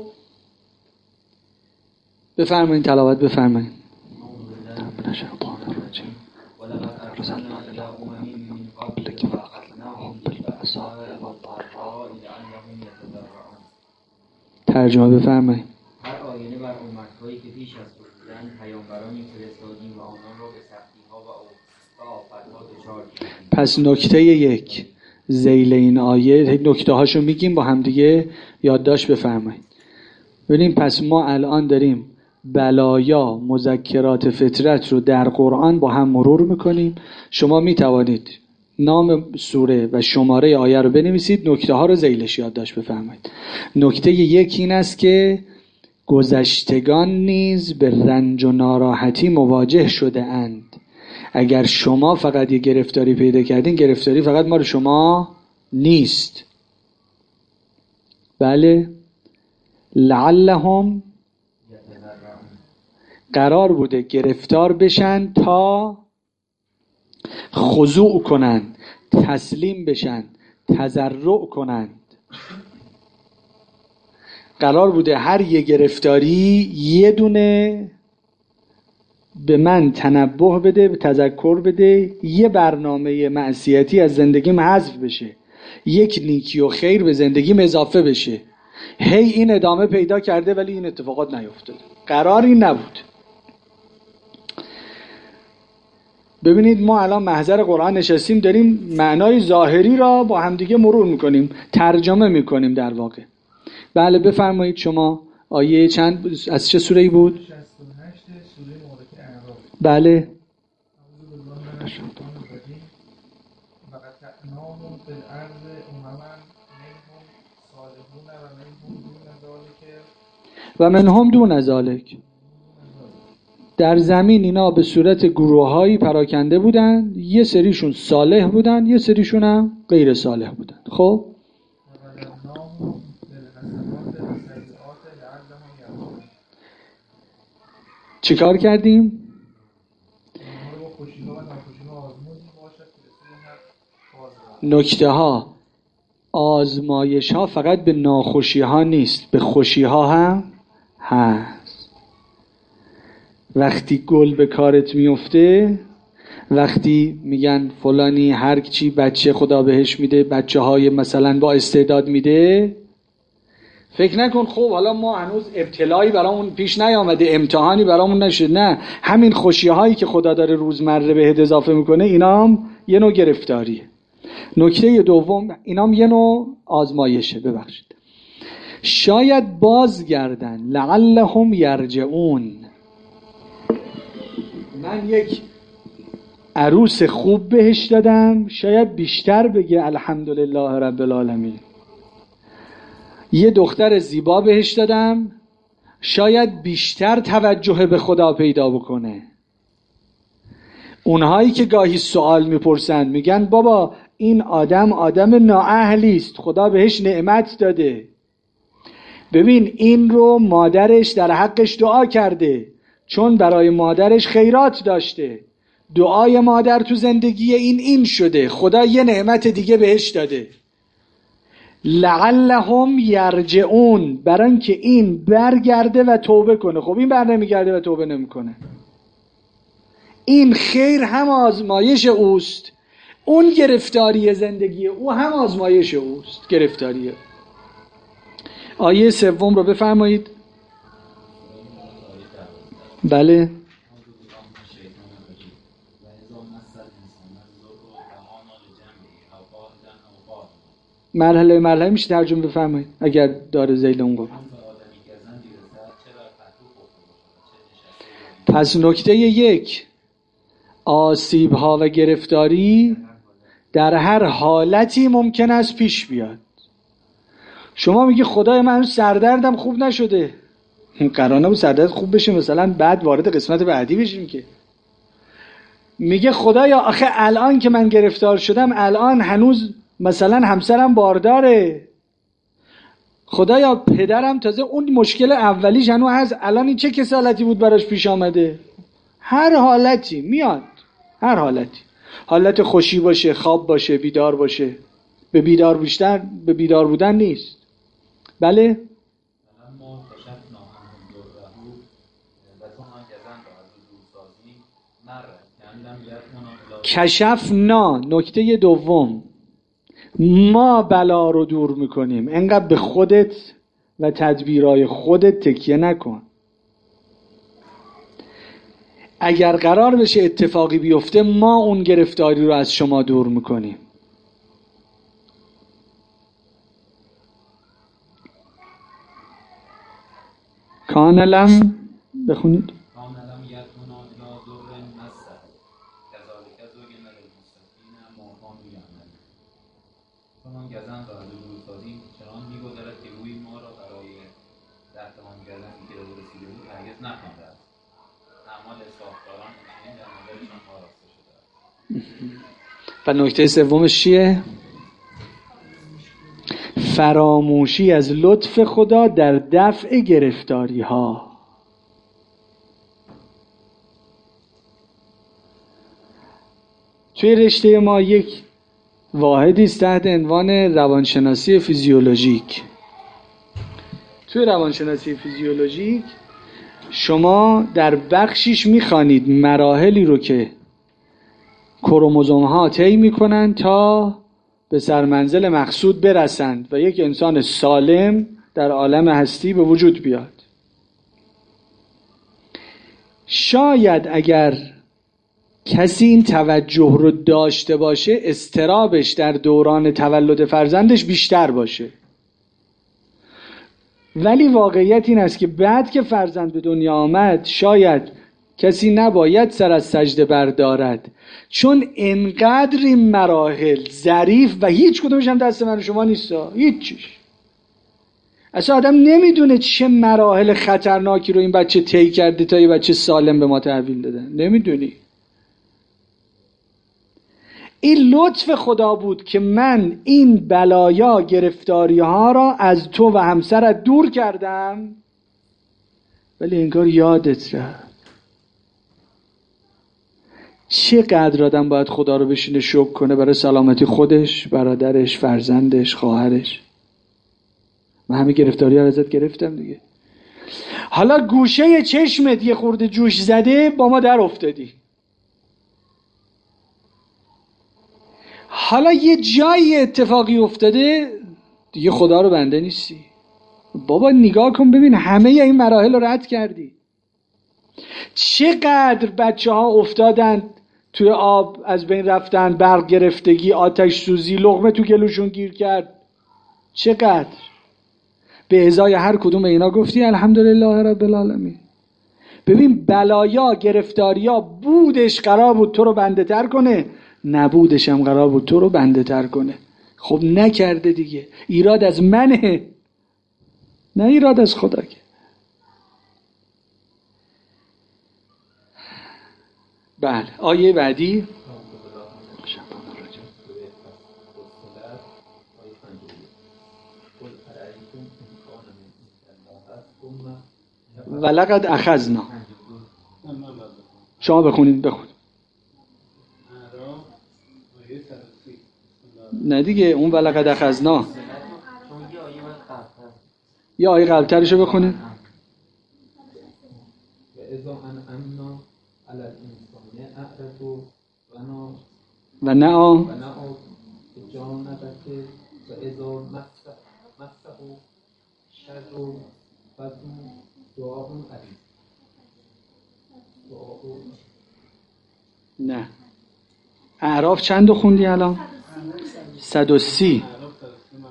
بفرمایید، تلاوت بفرمایید. ترجمه بفرمایید. هر آینه بر امت‌هایی که پیش از تو بودند پیامبرانی فرستادیم و آنان را به سختی‌ها و آفت‌ها دچار کردیم. پس نکته یک ذیل این آیه، نکته هاشو میگیم با هم دیگه یادداشت بفرمایید. ببینیم پس ما الان داریم بلایا مذکرات فطرت رو در قرآن با هم مرور میکنیم. شما میتوانید نام سوره و شماره آیه رو بنویسید، نکته ها رو ذیلش یادداشت بفرمایید. نکته یک این است که گذشتگان نیز به رنج و ناراحتی مواجه شده اند. اگر شما فقط یه گرفتاری پیدا کردین، گرفتاری فقط مال شما نیست. بله، لعلهم قرار بوده گرفتار بشن تا خضوع کنند، تسلیم بشن، تضرع کنند. قرار بوده هر یه گرفتاری یه دونه به من تنبه بده، به تذکر بده، یه برنامه معصیتی از زندگیم حذف بشه، یک نیکی و خیر به زندگیم اضافه بشه. هی این ادامه پیدا کرده ولی این اتفاقات نیفتاده. قراری نبود. ببینید ما الان محضر قرآن نشستیم، داریم معنای ظاهری را با همدیگه مرور میکنیم، ترجمه میکنیم در واقع. بله بفرمایید. شما آیه چند از چه سوره‌ای بود؟ شصت و هشت سوره مبارکه اعراف. بله. و منهم دون ذالک. در زمین اینا به صورت گروه‌هایی پراکنده بودن، یه سریشون صالح بودن، یه سریشون هم غیر صالح بودن. خب چیکار کردیم؟ نکته ها، آزمایش ها فقط به ناخوشی ها نیست، به خوشی ها هم هست. وقتی گل به کارت میفته، وقتی میگن فلانی هر چی بچه خدا بهش میده، بچه های مثلا با استعداد میده، فکر نکن خب حالا ما هنوز ابتلایی برامون پیش نیامده، امتحانی برامون نشد. نه، همین خوشی هایی که خدا داره روزمره بهت اضافه میکنه، اینا هم یه نوع گرفتاریه. نکته دوم، اینا هم یه نوع آزمایشه. ببخشید، شاید بازگردن، لعلهم یرجعون. من یک عروس خوب بهش دادم، شاید بیشتر بگه الحمدلله رب العالمین. یه دختر زیبا بهش دادم، شاید بیشتر توجه به خدا پیدا بکنه. اونهایی که گاهی سوال میپرسند، میگن بابا این آدم آدم نااهلی است، خدا بهش نعمت داده. ببین این رو مادرش در حقش دعا کرده، چون برای مادرش خیرات داشته. دعای مادر تو زندگی این این شده، خدا یه نعمت دیگه بهش داده. لعلهم یرجعون، برای اینکه این برگرده و توبه کنه. خب این بر نمیگرده و توبه نمیکنه. این خیر هم آزمایش اوست، اون گرفتاری زندگی او هم آزمایش اوست، گرفتاریه. آیه سوم رو بفرمایید. بله. مرحله مرحله میشه ترجمه بفرمایید اگر داره ذیل اون گفت. پس نکته یک، آسیب ها و گرفتاری در هر حالتی ممکن است پیش بیاد. شما میگی خدای من سردردم خوب نشده، قرار نبود سردرد خوب بشه مثلا بعد وارد قسمت بعدی بشیم که. میگه خدایا آخه الان که من گرفتار شدم الان هنوز مثلا همسرم بارداره، خدایا پدرم تازه اون مشکل اولیش هنوز هست، الان این چه کسالتی بود براش پیش آمده. هر حالتی میاد، هر حالتی، حالت خوشی باشه، خواب باشه، بیدار باشه. به بیدار بیشتر به بیدار بودن نیست. بله کشفنا، نکته دوم، ما بلا رو دور میکنیم. انقدر به خودت و تدبیرهای خودت تکیه نکن. اگر قرار بشه اتفاقی بیفته ما اون گرفتاری رو از شما دور میکنیم. کانلم بخونید. و نکته سومش چیه؟ فراموشی از لطف خدا در دفع گرفتاری ها. توی رشته ما یک واحدی است تحت عنوان روانشناسی فیزیولوژیک. توی روانشناسی فیزیولوژیک شما در بخشیش میخوانید مراحلی رو که کروموزوم ها طی میکنن تا به سرمنزل مقصود برسند و یک انسان سالم در عالم هستی به وجود بیاد. شاید اگر کسی این توجه رو داشته باشه اضطرابش در دوران تولد فرزندش بیشتر باشه، ولی واقعیت این است که بعد که فرزند به دنیا آمد شاید کسی نباید سر از سجده بردارد، چون انقدر این مراحل ظریف و هیچ کدومش هم دست من و شما نیست. هیچیش اصلا آدم نمیدونه چه مراحل خطرناکی رو این بچه طی کرده تا یه بچه سالم به ما تحویل دادن. نمیدونی. این لطف خدا بود که من این بلایا گرفتاری ها را از تو و همسرت دور کردم، ولی انگار یادت رفت. چقدر آدم باید خدا رو بشینه شکر کنه برای سلامتی خودش، برادرش، فرزندش، خواهرش. من همه گرفتاری ها ازت گرفتم دیگه. حالا گوشه چشمت یه خورده جوش زده با ما در افتادی. حالا یه جایی اتفاقی افتاده دیگه خدا رو بنده نیستی. بابا نگاه کن ببین همه این مراحل رو رد کردی. چقدر بچه ها افتادن توی آب از بین رفتن، برق گرفتگی، آتش سوزی، لقمه تو گلوشون گیر کرد. چقدر به ازای هر کدوم اینا گفتی الحمدلله رب العالمین. ببین بلایا گرفتاریا بودش قرار بود تو رو بنده تر کنه، نبودش هم قرار بود تو رو بنده تر کنه. خب نکرده دیگه. ایراد از منه، نه ایراد از خدا. که بله آیه بعدی ولقد اخذنا. شما بخونید بخون. نه دیگه اون ولقد اخذنا یا آیه قبلترشو بخونید. و نه آ نه اعراف چند رو خوندی الان؟ صد و سی.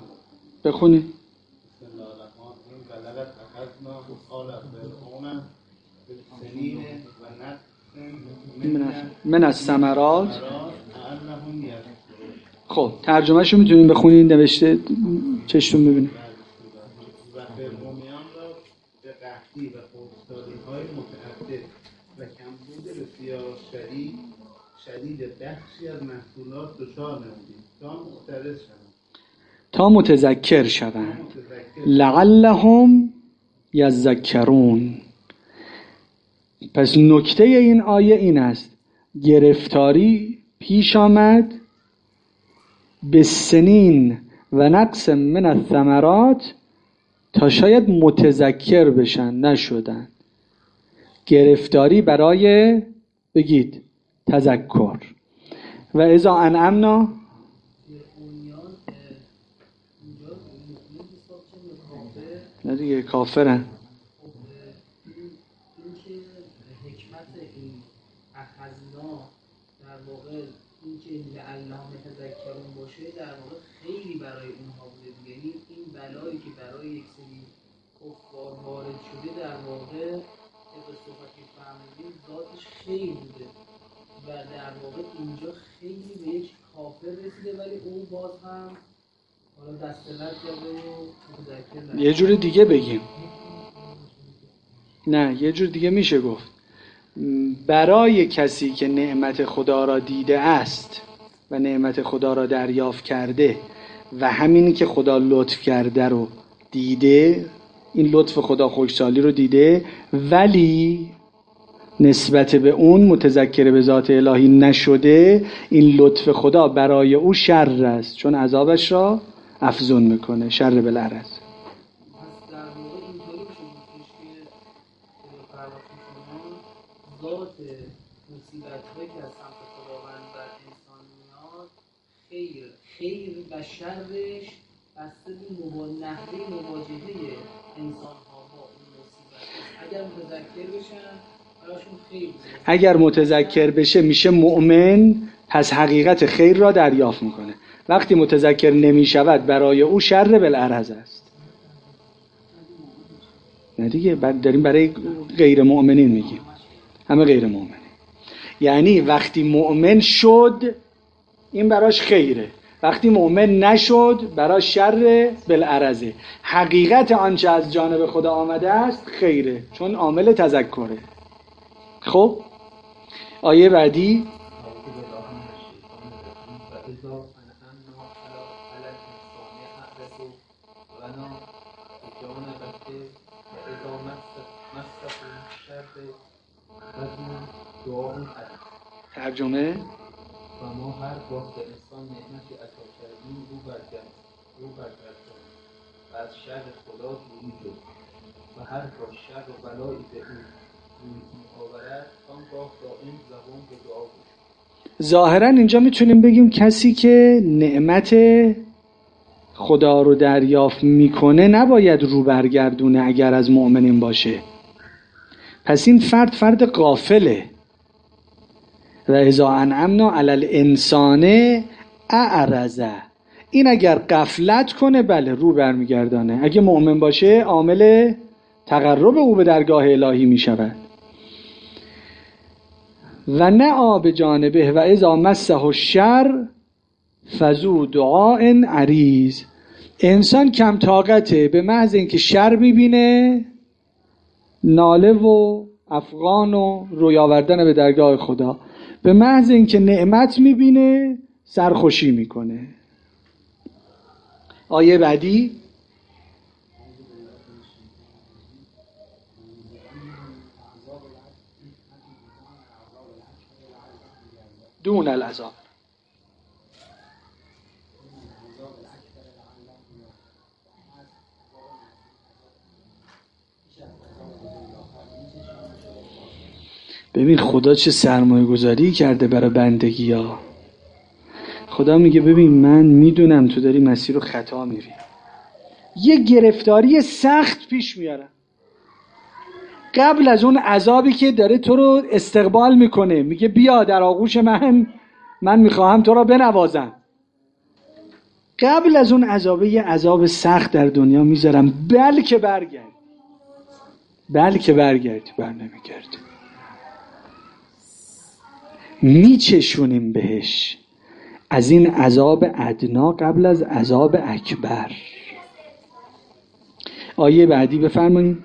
بخونی. بسم الله الرحمن الرحیم بلغت اخذنا قال فرعون بالسنین و نقص من از ثمرات. لعلهم یشکرون. خب ترجمهشو میتونین بخونین، نوشته چشتون ببینید. و فرعونیان را به قحطی و خشکسالی‌های متعدد و کمبود بسیار شدید شدید بخشی از محصولات دچار نمودیم تا معترض شوند، تا متذکر شوند. لعلهم یذکرون. پس نکته این آیه این است گرفتاری پیش آمد به سنین و نقص من الثمرات تا شاید متذکر بشن، نشدن. گرفتاری برای بگید تذکر. و اذا انعمنا نه دیگه کافرن. لعلهم یتذکرون باشه در واقع خیلی برای اونها بوده دیگه. یعنی این بلایی که برای یک سری کفار وارد شده در واقع طبق صحبتی فهمیدیم ذاتش خیلی بوده و در واقع اینجا خیلی به یک کافر رسیده ولی اون باز هم حالا دستلت کرده و متذکر نشده. یه جور دیگه بگیم، نه یه جور دیگه میشه گفت برای کسی که نعمت خدا را دیده است و نعمت خدا را دریافت کرده و همینی که خدا لطف کرده رو دیده، این لطف خدا خوشحالی رو دیده ولی نسبت به اون متذکر به ذات الهی نشده، این لطف خدا برای او شر است چون عذابش را افزون میکنه. شر بالعرض. ذات مصیبت هایی که از سمت خداوند بر انسان میاد خیر خیر و شرش بسته به نحوه مواجهه انسان ها با اون مصیبت. اگر متذکر بشن براشون خیر بشه. اگر متذکر بشه میشه مؤمن، پس حقیقت خیر را دریافت میکنه. وقتی متذکر نمیشود برای او شر بالعرض است. نه دیگه داریم برای غیر مؤمنین میگیم، همه غیر مؤمنه. یعنی وقتی مؤمن شد این براش خیره، وقتی مؤمن نشد براش شر بالعرضه. حقیقت آنچه از جانب خدا آمده است خیره چون عامل تذکره. خب آیه بعدی ترجمه و ما هر وقت به انسان نعمتی عطا کردیم رو برگرد رو برگردان و از شر خدا دوری جست و هر گاه شر و بلایی به او روی می‌آورد آنگاه دائم زبان به دعا گوش. ظاهرا اینجا میتونیم بگیم کسی که نعمت خدا رو دریافت میکنه نباید رو برگردونه اگر از مؤمنین باشه. پس این فرد فرد غافله. و اذا انعمنا علی الانسان اعرض. این اگر غفلت کنه بله رو برمیگردانه، اگه مؤمن باشه عامل تقرب او به درگاه الهی می شود. و نعا به جانبه و اذا مسه الشر فذو دعاء عریض. انسان کم طاقته، به محض اینکه شر میبینه ناله و افغان و روی آوردن به درگاه خدا، به محض اینکه نعمت میبینه سرخوشی میکنه. آیه بعدی دون العذاب. ببین خدا چه سرمایه گذاری کرده برای بندگی ها. خدا میگه ببین من میدونم تو داری مسیر رو خطا میری، یه گرفتاری سخت پیش میارم قبل از اون عذابی که داره تو رو استقبال میکنه. میگه بیا در آغوش من، من میخواهم تو را بنوازم. قبل از اون عذابه یه عذاب سخت در دنیا میذارم، بلکه برگرد بلکه برگردی. بر نمیگردی، میچشونیم بهش از این عذاب ادنا قبل از عذاب اکبر. آیه بعدی بفرمایید.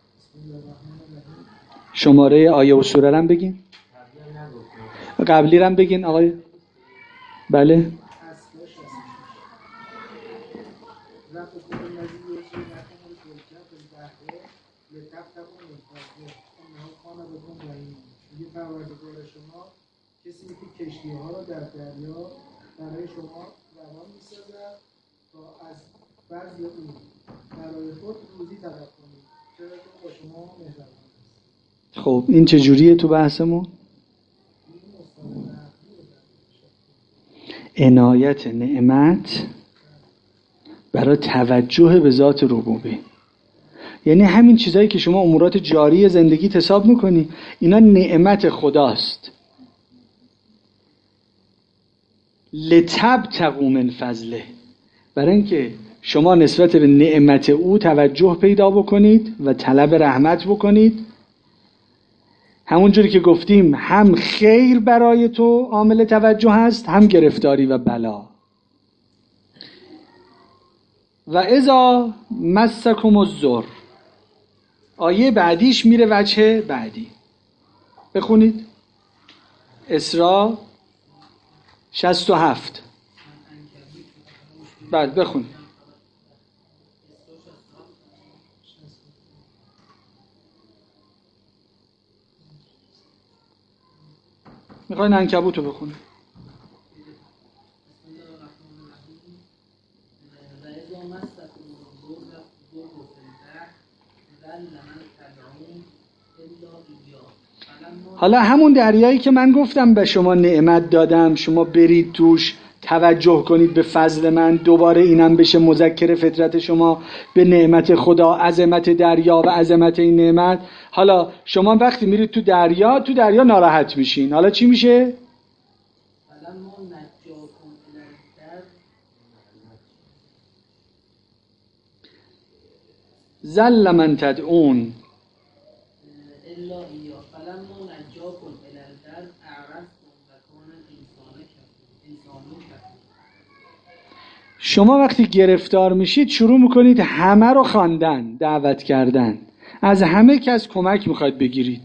شماره آیه و سوره رم بگین. قبلی رم بگین آقای. بله. کسی که کشتی‌ها را در دریا برای شما روان می‌سازد تا از فضل او برای خود روزی طلب کنید، چرا که با شما مهربان است. خب این چه جوریه تو بحثمون؟ عنایت نعمت برای توجه به ذات ربوبی، یعنی همین چیزایی که شما امورات جاری زندگی حساب میکنی اینا نعمت خداست. لتبتغوا من فضله، برای اینکه شما نسبت به نعمت او توجه پیدا بکنید و طلب رحمت بکنید. همون جوری که گفتیم هم خیر برای تو عامل توجه هست، هم گرفتاری و بلا. و اذا مسکم الضر، آیه بعدیش میره وجه بعدی. بخونید. اسراء شصت و هفت. بعد بخونید. میخواین عنکبوت رو بخونید. حالا همون دریایی که من گفتم به شما نعمت دادم، شما برید توش توجه کنید به فضل من، دوباره اینم بشه مذکر فطرت شما به نعمت خدا، عظمت دریا و عظمت این نعمت. حالا شما وقتی میرید تو دریا، تو دریا ناراحت میشین، حالا چی میشه؟ ذل من تدعون شما وقتی گرفتار میشید شروع میکنید همه رو خواندن، دعوت کردن، از همه کس کمک میخواید بگیرید.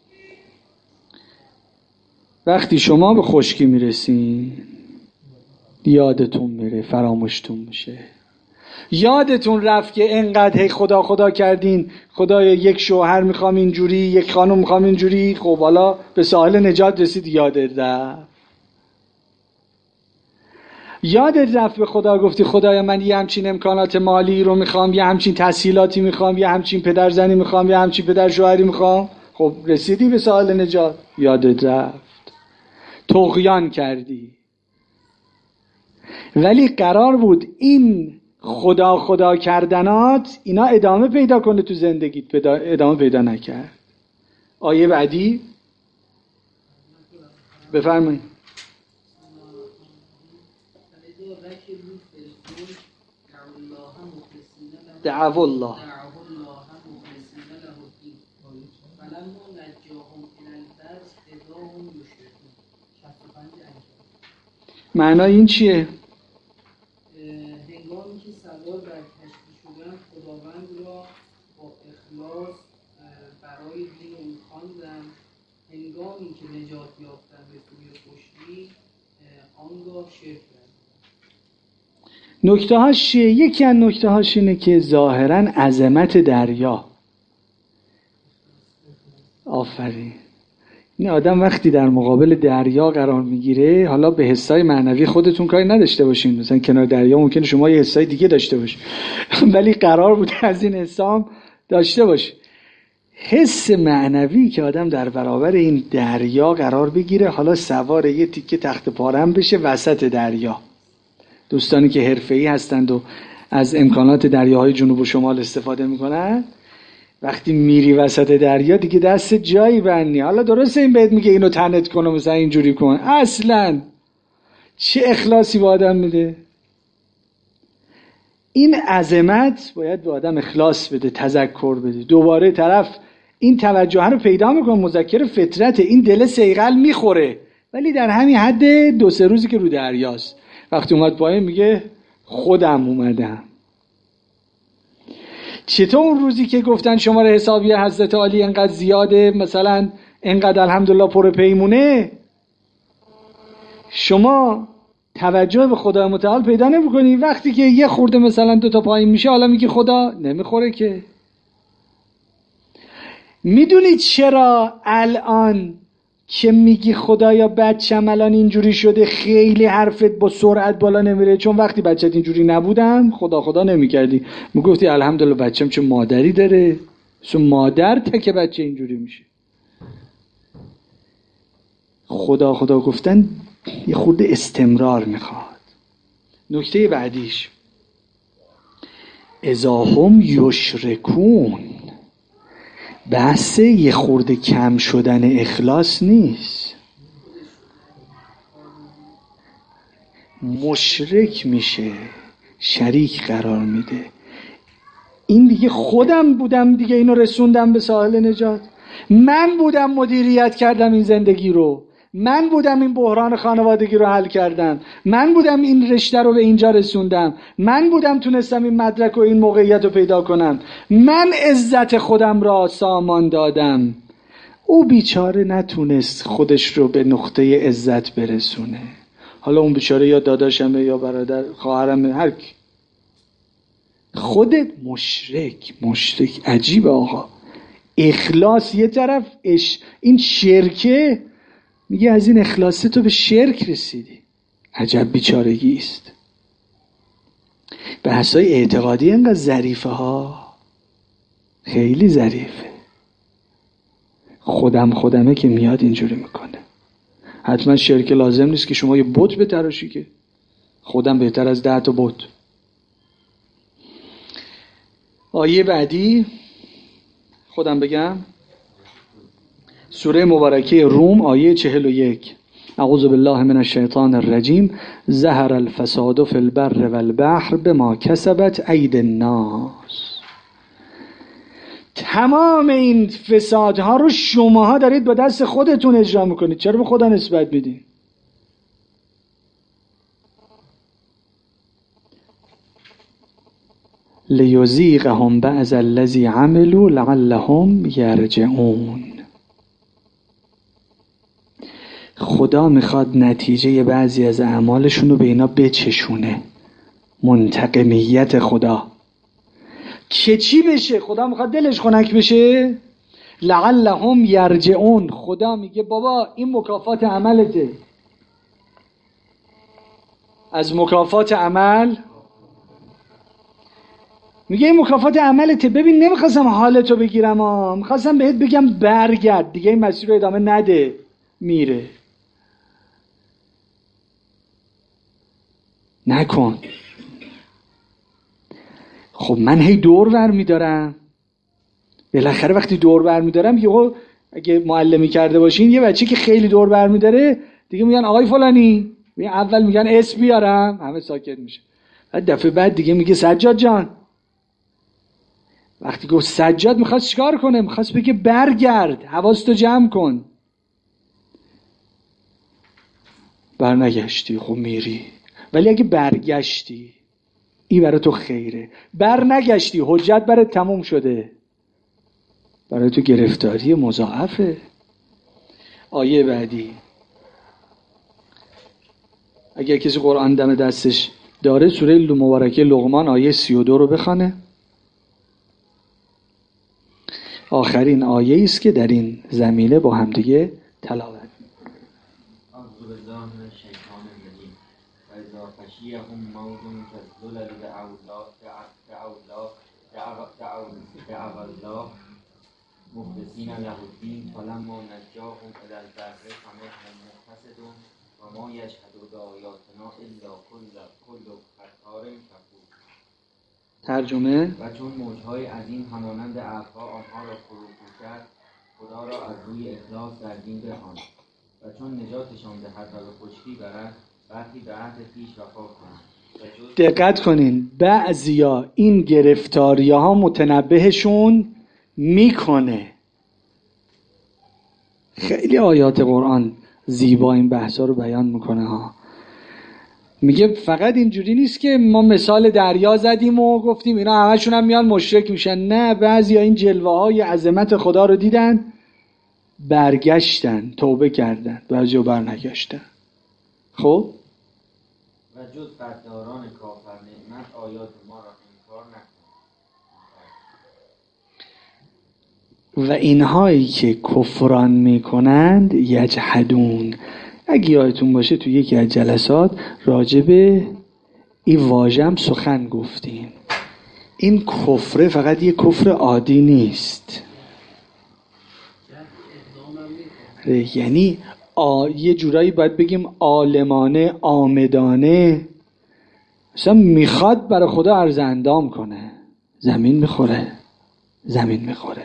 وقتی شما به خشکی میرسین یادتون میره، فراموشتون میشه. یادتون رفت که انقدر هی خدا خدا کردین، خدایا یک شوهر میخوام اینجوری، یک خانم میخوام اینجوری، خب حالا به ساحل نجات رسید، یادت رفت. یادت رفت به خدا گفتی خدایا من یه همچین امکانات مالی رو میخوام، یه همچین تسهیلاتی میخوام، یه همچین پدرزنی میخوام، یه همچین پدر شوهری میخوام. خب رسیدی به ساحل نجات، یادت رفت، طغیان کردی. ولی قرار بود این خدا خدا کردنات اینا ادامه پیدا کنه تو زندگیت، ادامه پیدا نکرد. آیه بعدی بفرمایید. دعوا الله معنای این چیه؟ هنگامی که سوار بر کشتی شدن خداوند را با اخلاص برای دین او خواندند، هنگامی که نجات یافتند به سوی خشکی آنگاه شرک کردند. نکته هاش چیه؟ یکی از نکته هاش اینه که ظاهرا عظمت دریا. آفرین. این آدم وقتی در مقابل دریا قرار میگیره، حالا به حسای معنوی خودتون کاری نداشته باشین، مثلا کنار دریا ممکنه شما یه حسای دیگه داشته باشین ولی قرار بود از این حسام داشته باشین. حس معنوی که آدم در برابر این دریا قرار بگیره، حالا سوار یه تیکه تخت پارم بشه وسط دریا. دوستانی که حرفه‌ای هستند و از امکانات دریاهای جنوب و شمال استفاده میکنن، وقتی میری وسط دریا دیگه دست جایی بندی. حالا درسته این بهت میگه اینو تنت کن و مثلا اینجوری کن، اصلا چه اخلاصی با آدم میده. این عظمت باید به آدم اخلاص بده، تذکر بده. دوباره طرف این توجه رو پیدا میکنه، مذکر فطرته، این دل صیقل میخوره، ولی در همین حد دو سه روزی که رو دریاست. وقتی اومد پایین میگه خودم اومدم. چطور اون روزی که گفتن شماره حسابی حضرت علی انقدر زیاده، مثلا انقدر الحمدلله پر پیمونه، شما توجه به خدا متعال پیدا نمی‌کنی؟ وقتی که یه خورده مثلا دو تا پایین میشه حالا میگی خدا نمیخوره که. میدونید چرا الان که میگی خدایا بچم الان اینجوری شده خیلی حرفت با سرعت بالا نمیره؟ چون وقتی بچت اینجوری نبودم خدا خدا نمیکردی، میگفتی الحمدلله بچم چه مادری داره، سو مادر تک بچه اینجوری میشه. خدا خدا گفتن یه خورده استمرار میخواد. نکته بعدیش اذا هم یشرکون، بحث یه خورده کم شدن اخلاص نیست، مشرک میشه، شریک قرار میده. این دیگه خودم بودم دیگه اینو رسوندم به ساحل نجات، من بودم مدیریت کردم این زندگی رو، من بودم این بحران خانوادگی رو حل کردم، من بودم این رشته رو به اینجا رسوندم، من بودم تونستم این مدرک و این موقعیت رو پیدا کنم، من عزت خودم را سامان دادم. او بیچاره نتونست خودش رو به نقطه عزت برسونه. حالا اون بیچاره یا داداشمه یا برادر خواهرمه، هر کی. خودت مشرک مشرک عجیبه آقا. اخلاص یه طرف، اش این شرکه، میگه از این اخلاص تو به شرک رسیدی. عجب بیچارگی است. بحثای اعتقادی اینقدر ظریفه ها، خیلی ظریفه. خودم خودمه که میاد اینجوری میکنه. حتما شرک لازم نیست که شما یه بت بتراشی، که خودم بهتر از ده تا بت. آیه بعدی خودم بگم، سوره مبارکه روم آیه چهل و یک. اعوذ بالله من الشیطان الرجیم. ظهر الفساد فی البر والبحر بما کسبت اید الناس. تمام این فسادها رو شماها دارید با دست خودتون اجرا میکنید. چرا به خدا نسبت میدید؟ لیذیقهم بعض الذی عملوا لعلهم یرجعون. خدا میخواد نتیجه بعضی از اعمالشون رو به اینا بچشونه. منتقمیت خدا که چی بشه؟ خدا میخواد دلش خنک بشه. لعلهم یرجعون. خدا میگه بابا این مکافات عملته. از مکافات عمل میگه این مکافات عملته. ببین نمیخواستم حالتو بگیرم ها، میخواستم بهت بگم برگرد دیگه، این مسیر رو ادامه نده. میره نکن. خب من هی دور ور میدارم، بالاخره وقتی دور ور میدارم یهو اگه معلمی کرده باشین یه بچه که خیلی دور ور میداره دیگه میگن آقای فلانی، اول میگن اسم بیارم، همه ساکت میشه. بعد دفعه بعد دیگه میگه سجاد جان. وقتی گفت سجاد میخواست چیکار کنه؟ میخواست بگه برگرد، حواستو جمع کن. برنگشتی، خب میری. ولی اگه برگشتی این برای تو خیره. برنگشتی حجت برای تموم شده، برای تو گرفتاری مضاعفه. آیه بعدی اگه کسی قرآن دم دستش داره سوره مبارکه لقمان آیه سی و دو رو بخونه. آخرین آیه است که در این زمینه با هم دیگه تلاوت می‌کنیم. اعوذ بالله من الشیطان الرجیم. و اذا غشیهم موج کالظلل دعوا الله دعوا الله مخلصین له الدین فلما نجاهم الی البر فمنهم مقتصد و ما یشهد بآیاتنا الا کل ختار کفور. ترجمه: و چون موجهای عظیم همانند ابرها آنها را فرو کرد، خدا را از روی اخلاص در دین بخواند و چون نجاتشان دهد و به خشکی برد، برخی به عهد خویش وفا کنند دقت کنین بعضیا این گرفتاری ها متنبهشون میکنه. خیلی آیات قرآن زیبا این بحثا رو بیان میکنه ها. میگه فقط اینجوری نیست که ما مثال دریا زدیم و گفتیم اینا همشون هم میان مشرک میشن. نه، بعضیا این جلوه های عظمت خدا رو دیدن، برگشتن، توبه کردن، بعضیا برنگشتن. خب و جز بدداران کافر نعمت آیات ما را انکار نکنند. و اینهایی که کفران میکنند یجحدون. اگه یادتون باشه تو یکی از جلسات راجع به این واژم سخن گفتیم. این کفر فقط یه کفر عادی نیست، یعنی آ... یه جورایی باید بگیم عالمانه، آمدانه، مثلا میخواد برای خدا عرض اندام کنه، زمین میخوره زمین میخوره.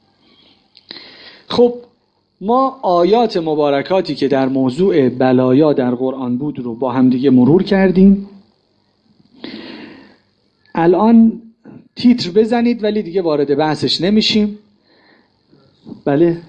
خب ما آیات مبارکاتی که در موضوع بلایا در قرآن بود رو با هم دیگه مرور کردیم. الان تیتر بزنید ولی دیگه وارد بحثش نمیشیم. بله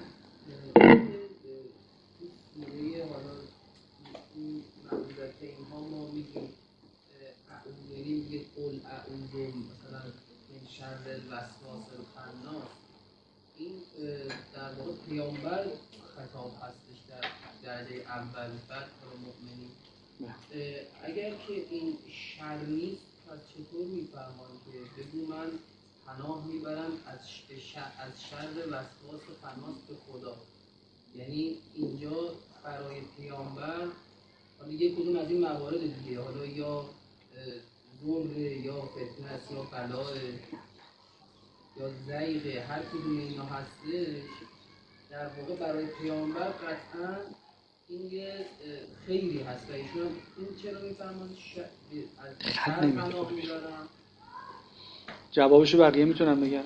پیامبر خطاب هستش در درجه اول، بعد برای مؤمنین. اگر که این شر نیست پس چطور میفرمایید که بگو من پناه میبرم از شر از شر وسواس و خناس به خدا؟ یعنی اینجا برای پیامبر حالا یک کدوم از این موارد دیگه، حالا یا ضر یا فتنه است یا بلاء یا ضیق، هر کدوم اینا هستش در واقع برای پیامبر قطعا این یه خیری هست و ایشون این چرا میفرماند از شر پناه میبرم؟ جوابشو بقیه میتونم بگم.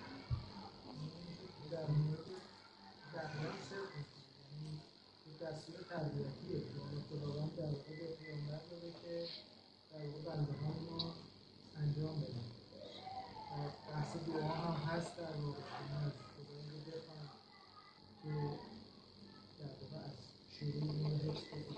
دستور تربیتیه که خداوند در واقع به پیامبر داده که در واقع بنده‌ها ما انجام بدن. بحث دعا هم هست در واقع از خداوند رو بخوام که در واقع از شروع این حفظ کنیم.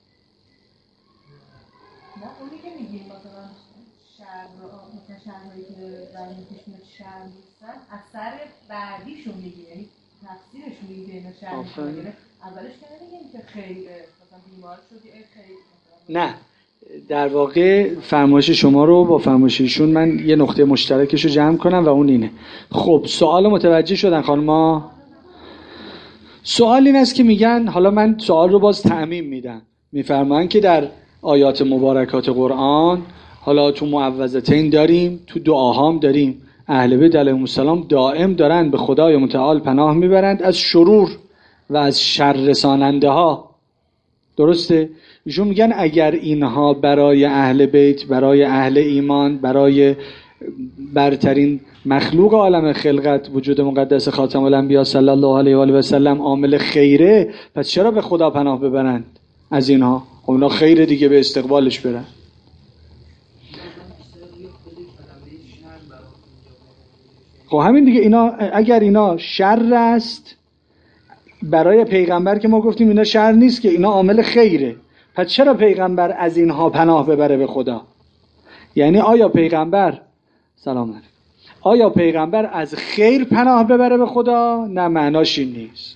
نه اونی که میگیم مثلا شهر مثلا شهرهایی که برای پیش میاد شهر نیستن از سر بعدیشون میگیم، یعنی تفسیرشون میگیم که اینا شهر نیستن. اولش که نمیگیم که خیره، مثلا بیمار شدی ای خیر. نه، در واقع فرمایش شما رو با فرمایش ایشون من یه نقطه مشترکش رو جمع کنم و اون اینه. خب سوال متوجه شدن خانما؟ سوال این است که میگن، حالا من سوال رو باز تعمیم میدم، میفرمان که در آیات مبارکات قرآن، حالا تو معوذتین داریم، تو دعاهام داریم، اهل بیت علیهم السلام دائم دارن به خدای متعال پناه میبرند از شرور و از شر رساننده ها. درسته؟ ایشون میگن اگر اینها برای اهل بیت، برای اهل ایمان، برای برترین مخلوق عالم خلقت وجود مقدس خاتم الانبیا صلی الله علیه و آله و سلم عامل خیره، پس چرا به خدا پناه ببرند از اینها؟ خب اینا خیره دیگه، به استقبالش برن. خب همین دیگه، اینا اگر اینا شر است برای پیغمبر که ما گفتیم اینا شر نیست که، اینا عامل خیره، پس چرا پیغمبر از اینها پناه ببره به خدا؟ یعنی آیا پیغمبر سلام علیکم آیا پیغمبر از خیر پناه ببره به خدا؟ نه، معناش این نیست.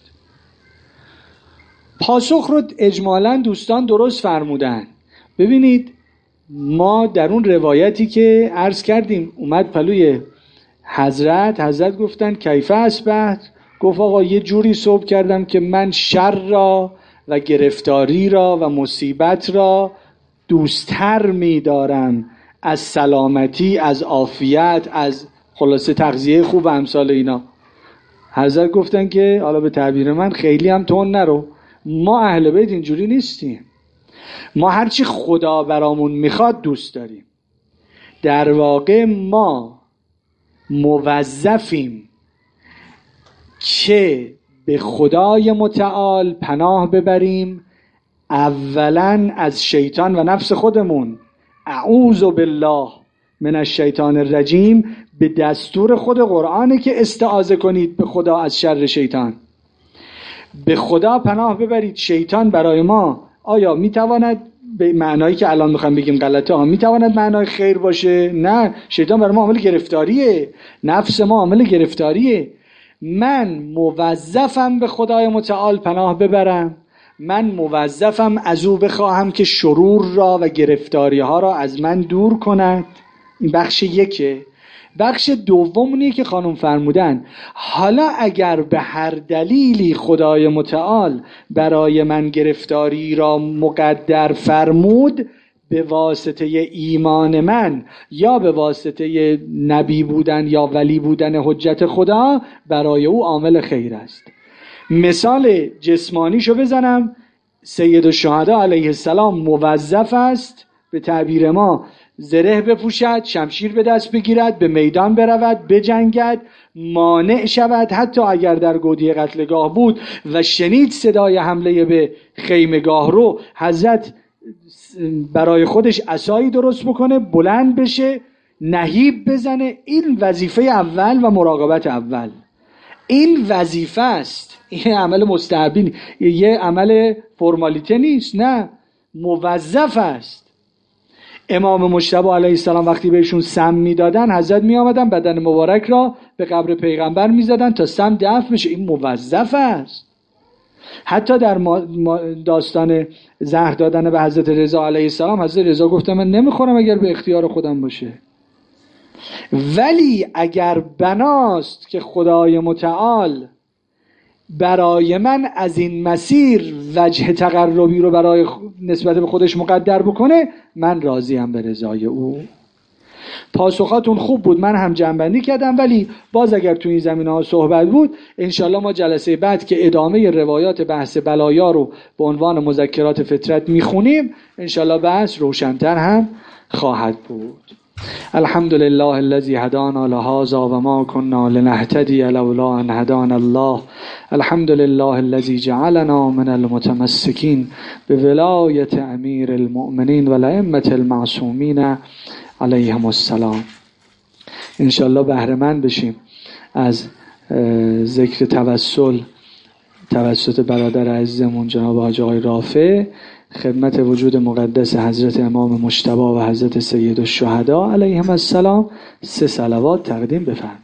پاسخ رو اجمالاً دوستان درست فرمودن. ببینید ما در اون روایتی که عرض کردیم اومد پلوی حضرت، حضرت گفتن کیفه اصبحت؟ گفت آقا یه جوری صبح کردم که من شر را و گرفتاری را و مصیبت را دوستر می دارم از سلامتی، از عافیت، از خلاصه تغذیه خوب و امثال اینا. حضرت گفتن که حالا به تعبیر من خیلی هم تون نرو، ما اهل بیت اینجوری نیستیم، ما هرچی خدا برامون میخواد دوست داریم. در واقع ما موظفیم که به خدای متعال پناه ببریم، اولا از شیطان و نفس خودمون، اعوذ بالله من الشیطان الرجیم به دستور خود قرآنه که استعاذه کنید به خدا از شر شیطان. به خدا پناه ببرید. شیطان برای ما آیا میتواند به معنایی که الان میخوام بگیم غلطه ها میتواند معنای خیر باشه؟ نه، شیطان برای ما عامل گرفتاریه. نفس ما عامل گرفتاریه. من موظفم به خدای متعال پناه ببرم. من موظفم از او بخواهم که شرور را و گرفتاری ها را از من دور کند. این بخش یکه. بخش دومونیه که خانم فرمودن حالا اگر به هر دلیلی خدای متعال برای من گرفتاری را مقدر فرمود، به واسطه ایمان من یا به واسطه نبی بودن یا ولی بودن حجت خدا، برای او عامل خیر است. مثال جسمانیشو بزنم، سید الشهدا علیه السلام موظف است به تعبیر ما زره بپوشد، شمشیر به دست بگیرد، به میدان برود، بجنگد، مانع شود. حتی اگر در گودی قتلگاه بود و شنید صدای حمله به خیمگاه رو، حضرت برای خودش عصایی درست بکنه، بلند بشه، نهیب بزنه. این وظیفه اول و مراقبت اول. این وظیفه است. این عمل مستحبی، یه عمل فرمالیته نیست، نه، موظف است. امام مجتبی علیه السلام وقتی بهشون سم میدادن، حضرت می آمدن بدن مبارک را به قبر پیغمبر میزدن تا سم دفع بشه. این موظف است. حتی در داستان زهر دادن به حضرت رضا علیه السلام، حضرت رضا گفتن من نمیخورم اگر به اختیار خودم باشه. ولی اگر بناست که خدای متعال برای من از این مسیر وجه تقربی رو برای نسبت به خودش مقدر بکنه، من راضیم به رضای او. پاسخاتون خوب بود، من هم جنبندی کردم، ولی باز اگر تو این زمینه ها صحبت بود، انشالله ما جلسه بعد که ادامه روایات بحث بلایا رو به عنوان مذکرات فطرت میخونیم، انشالله بحث روشن‌تر هم خواهد بود. الحمد لله الذي هدانا لهذا وما كنا لنهتدي لولا ان هدانا الله. الحمد لله الذي جعلنا من المتمسكين بولاية امير المؤمنين والائمة المعصومين علیهم السلام. انشالله بهره مند بشیم از ذکر توسل توسط برادر عزیزمون جناب حاج آقای رافع خدمت وجود مقدس حضرت امام مجتبی و حضرت سید الشهدا علیهم السلام. سه صلوات تقدیم بفرمایید.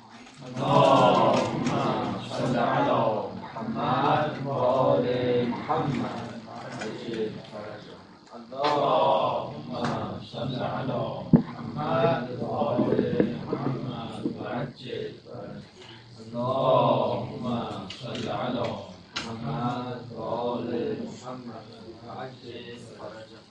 اللهم صل على محمد و آل محمد و عجل فرجهم.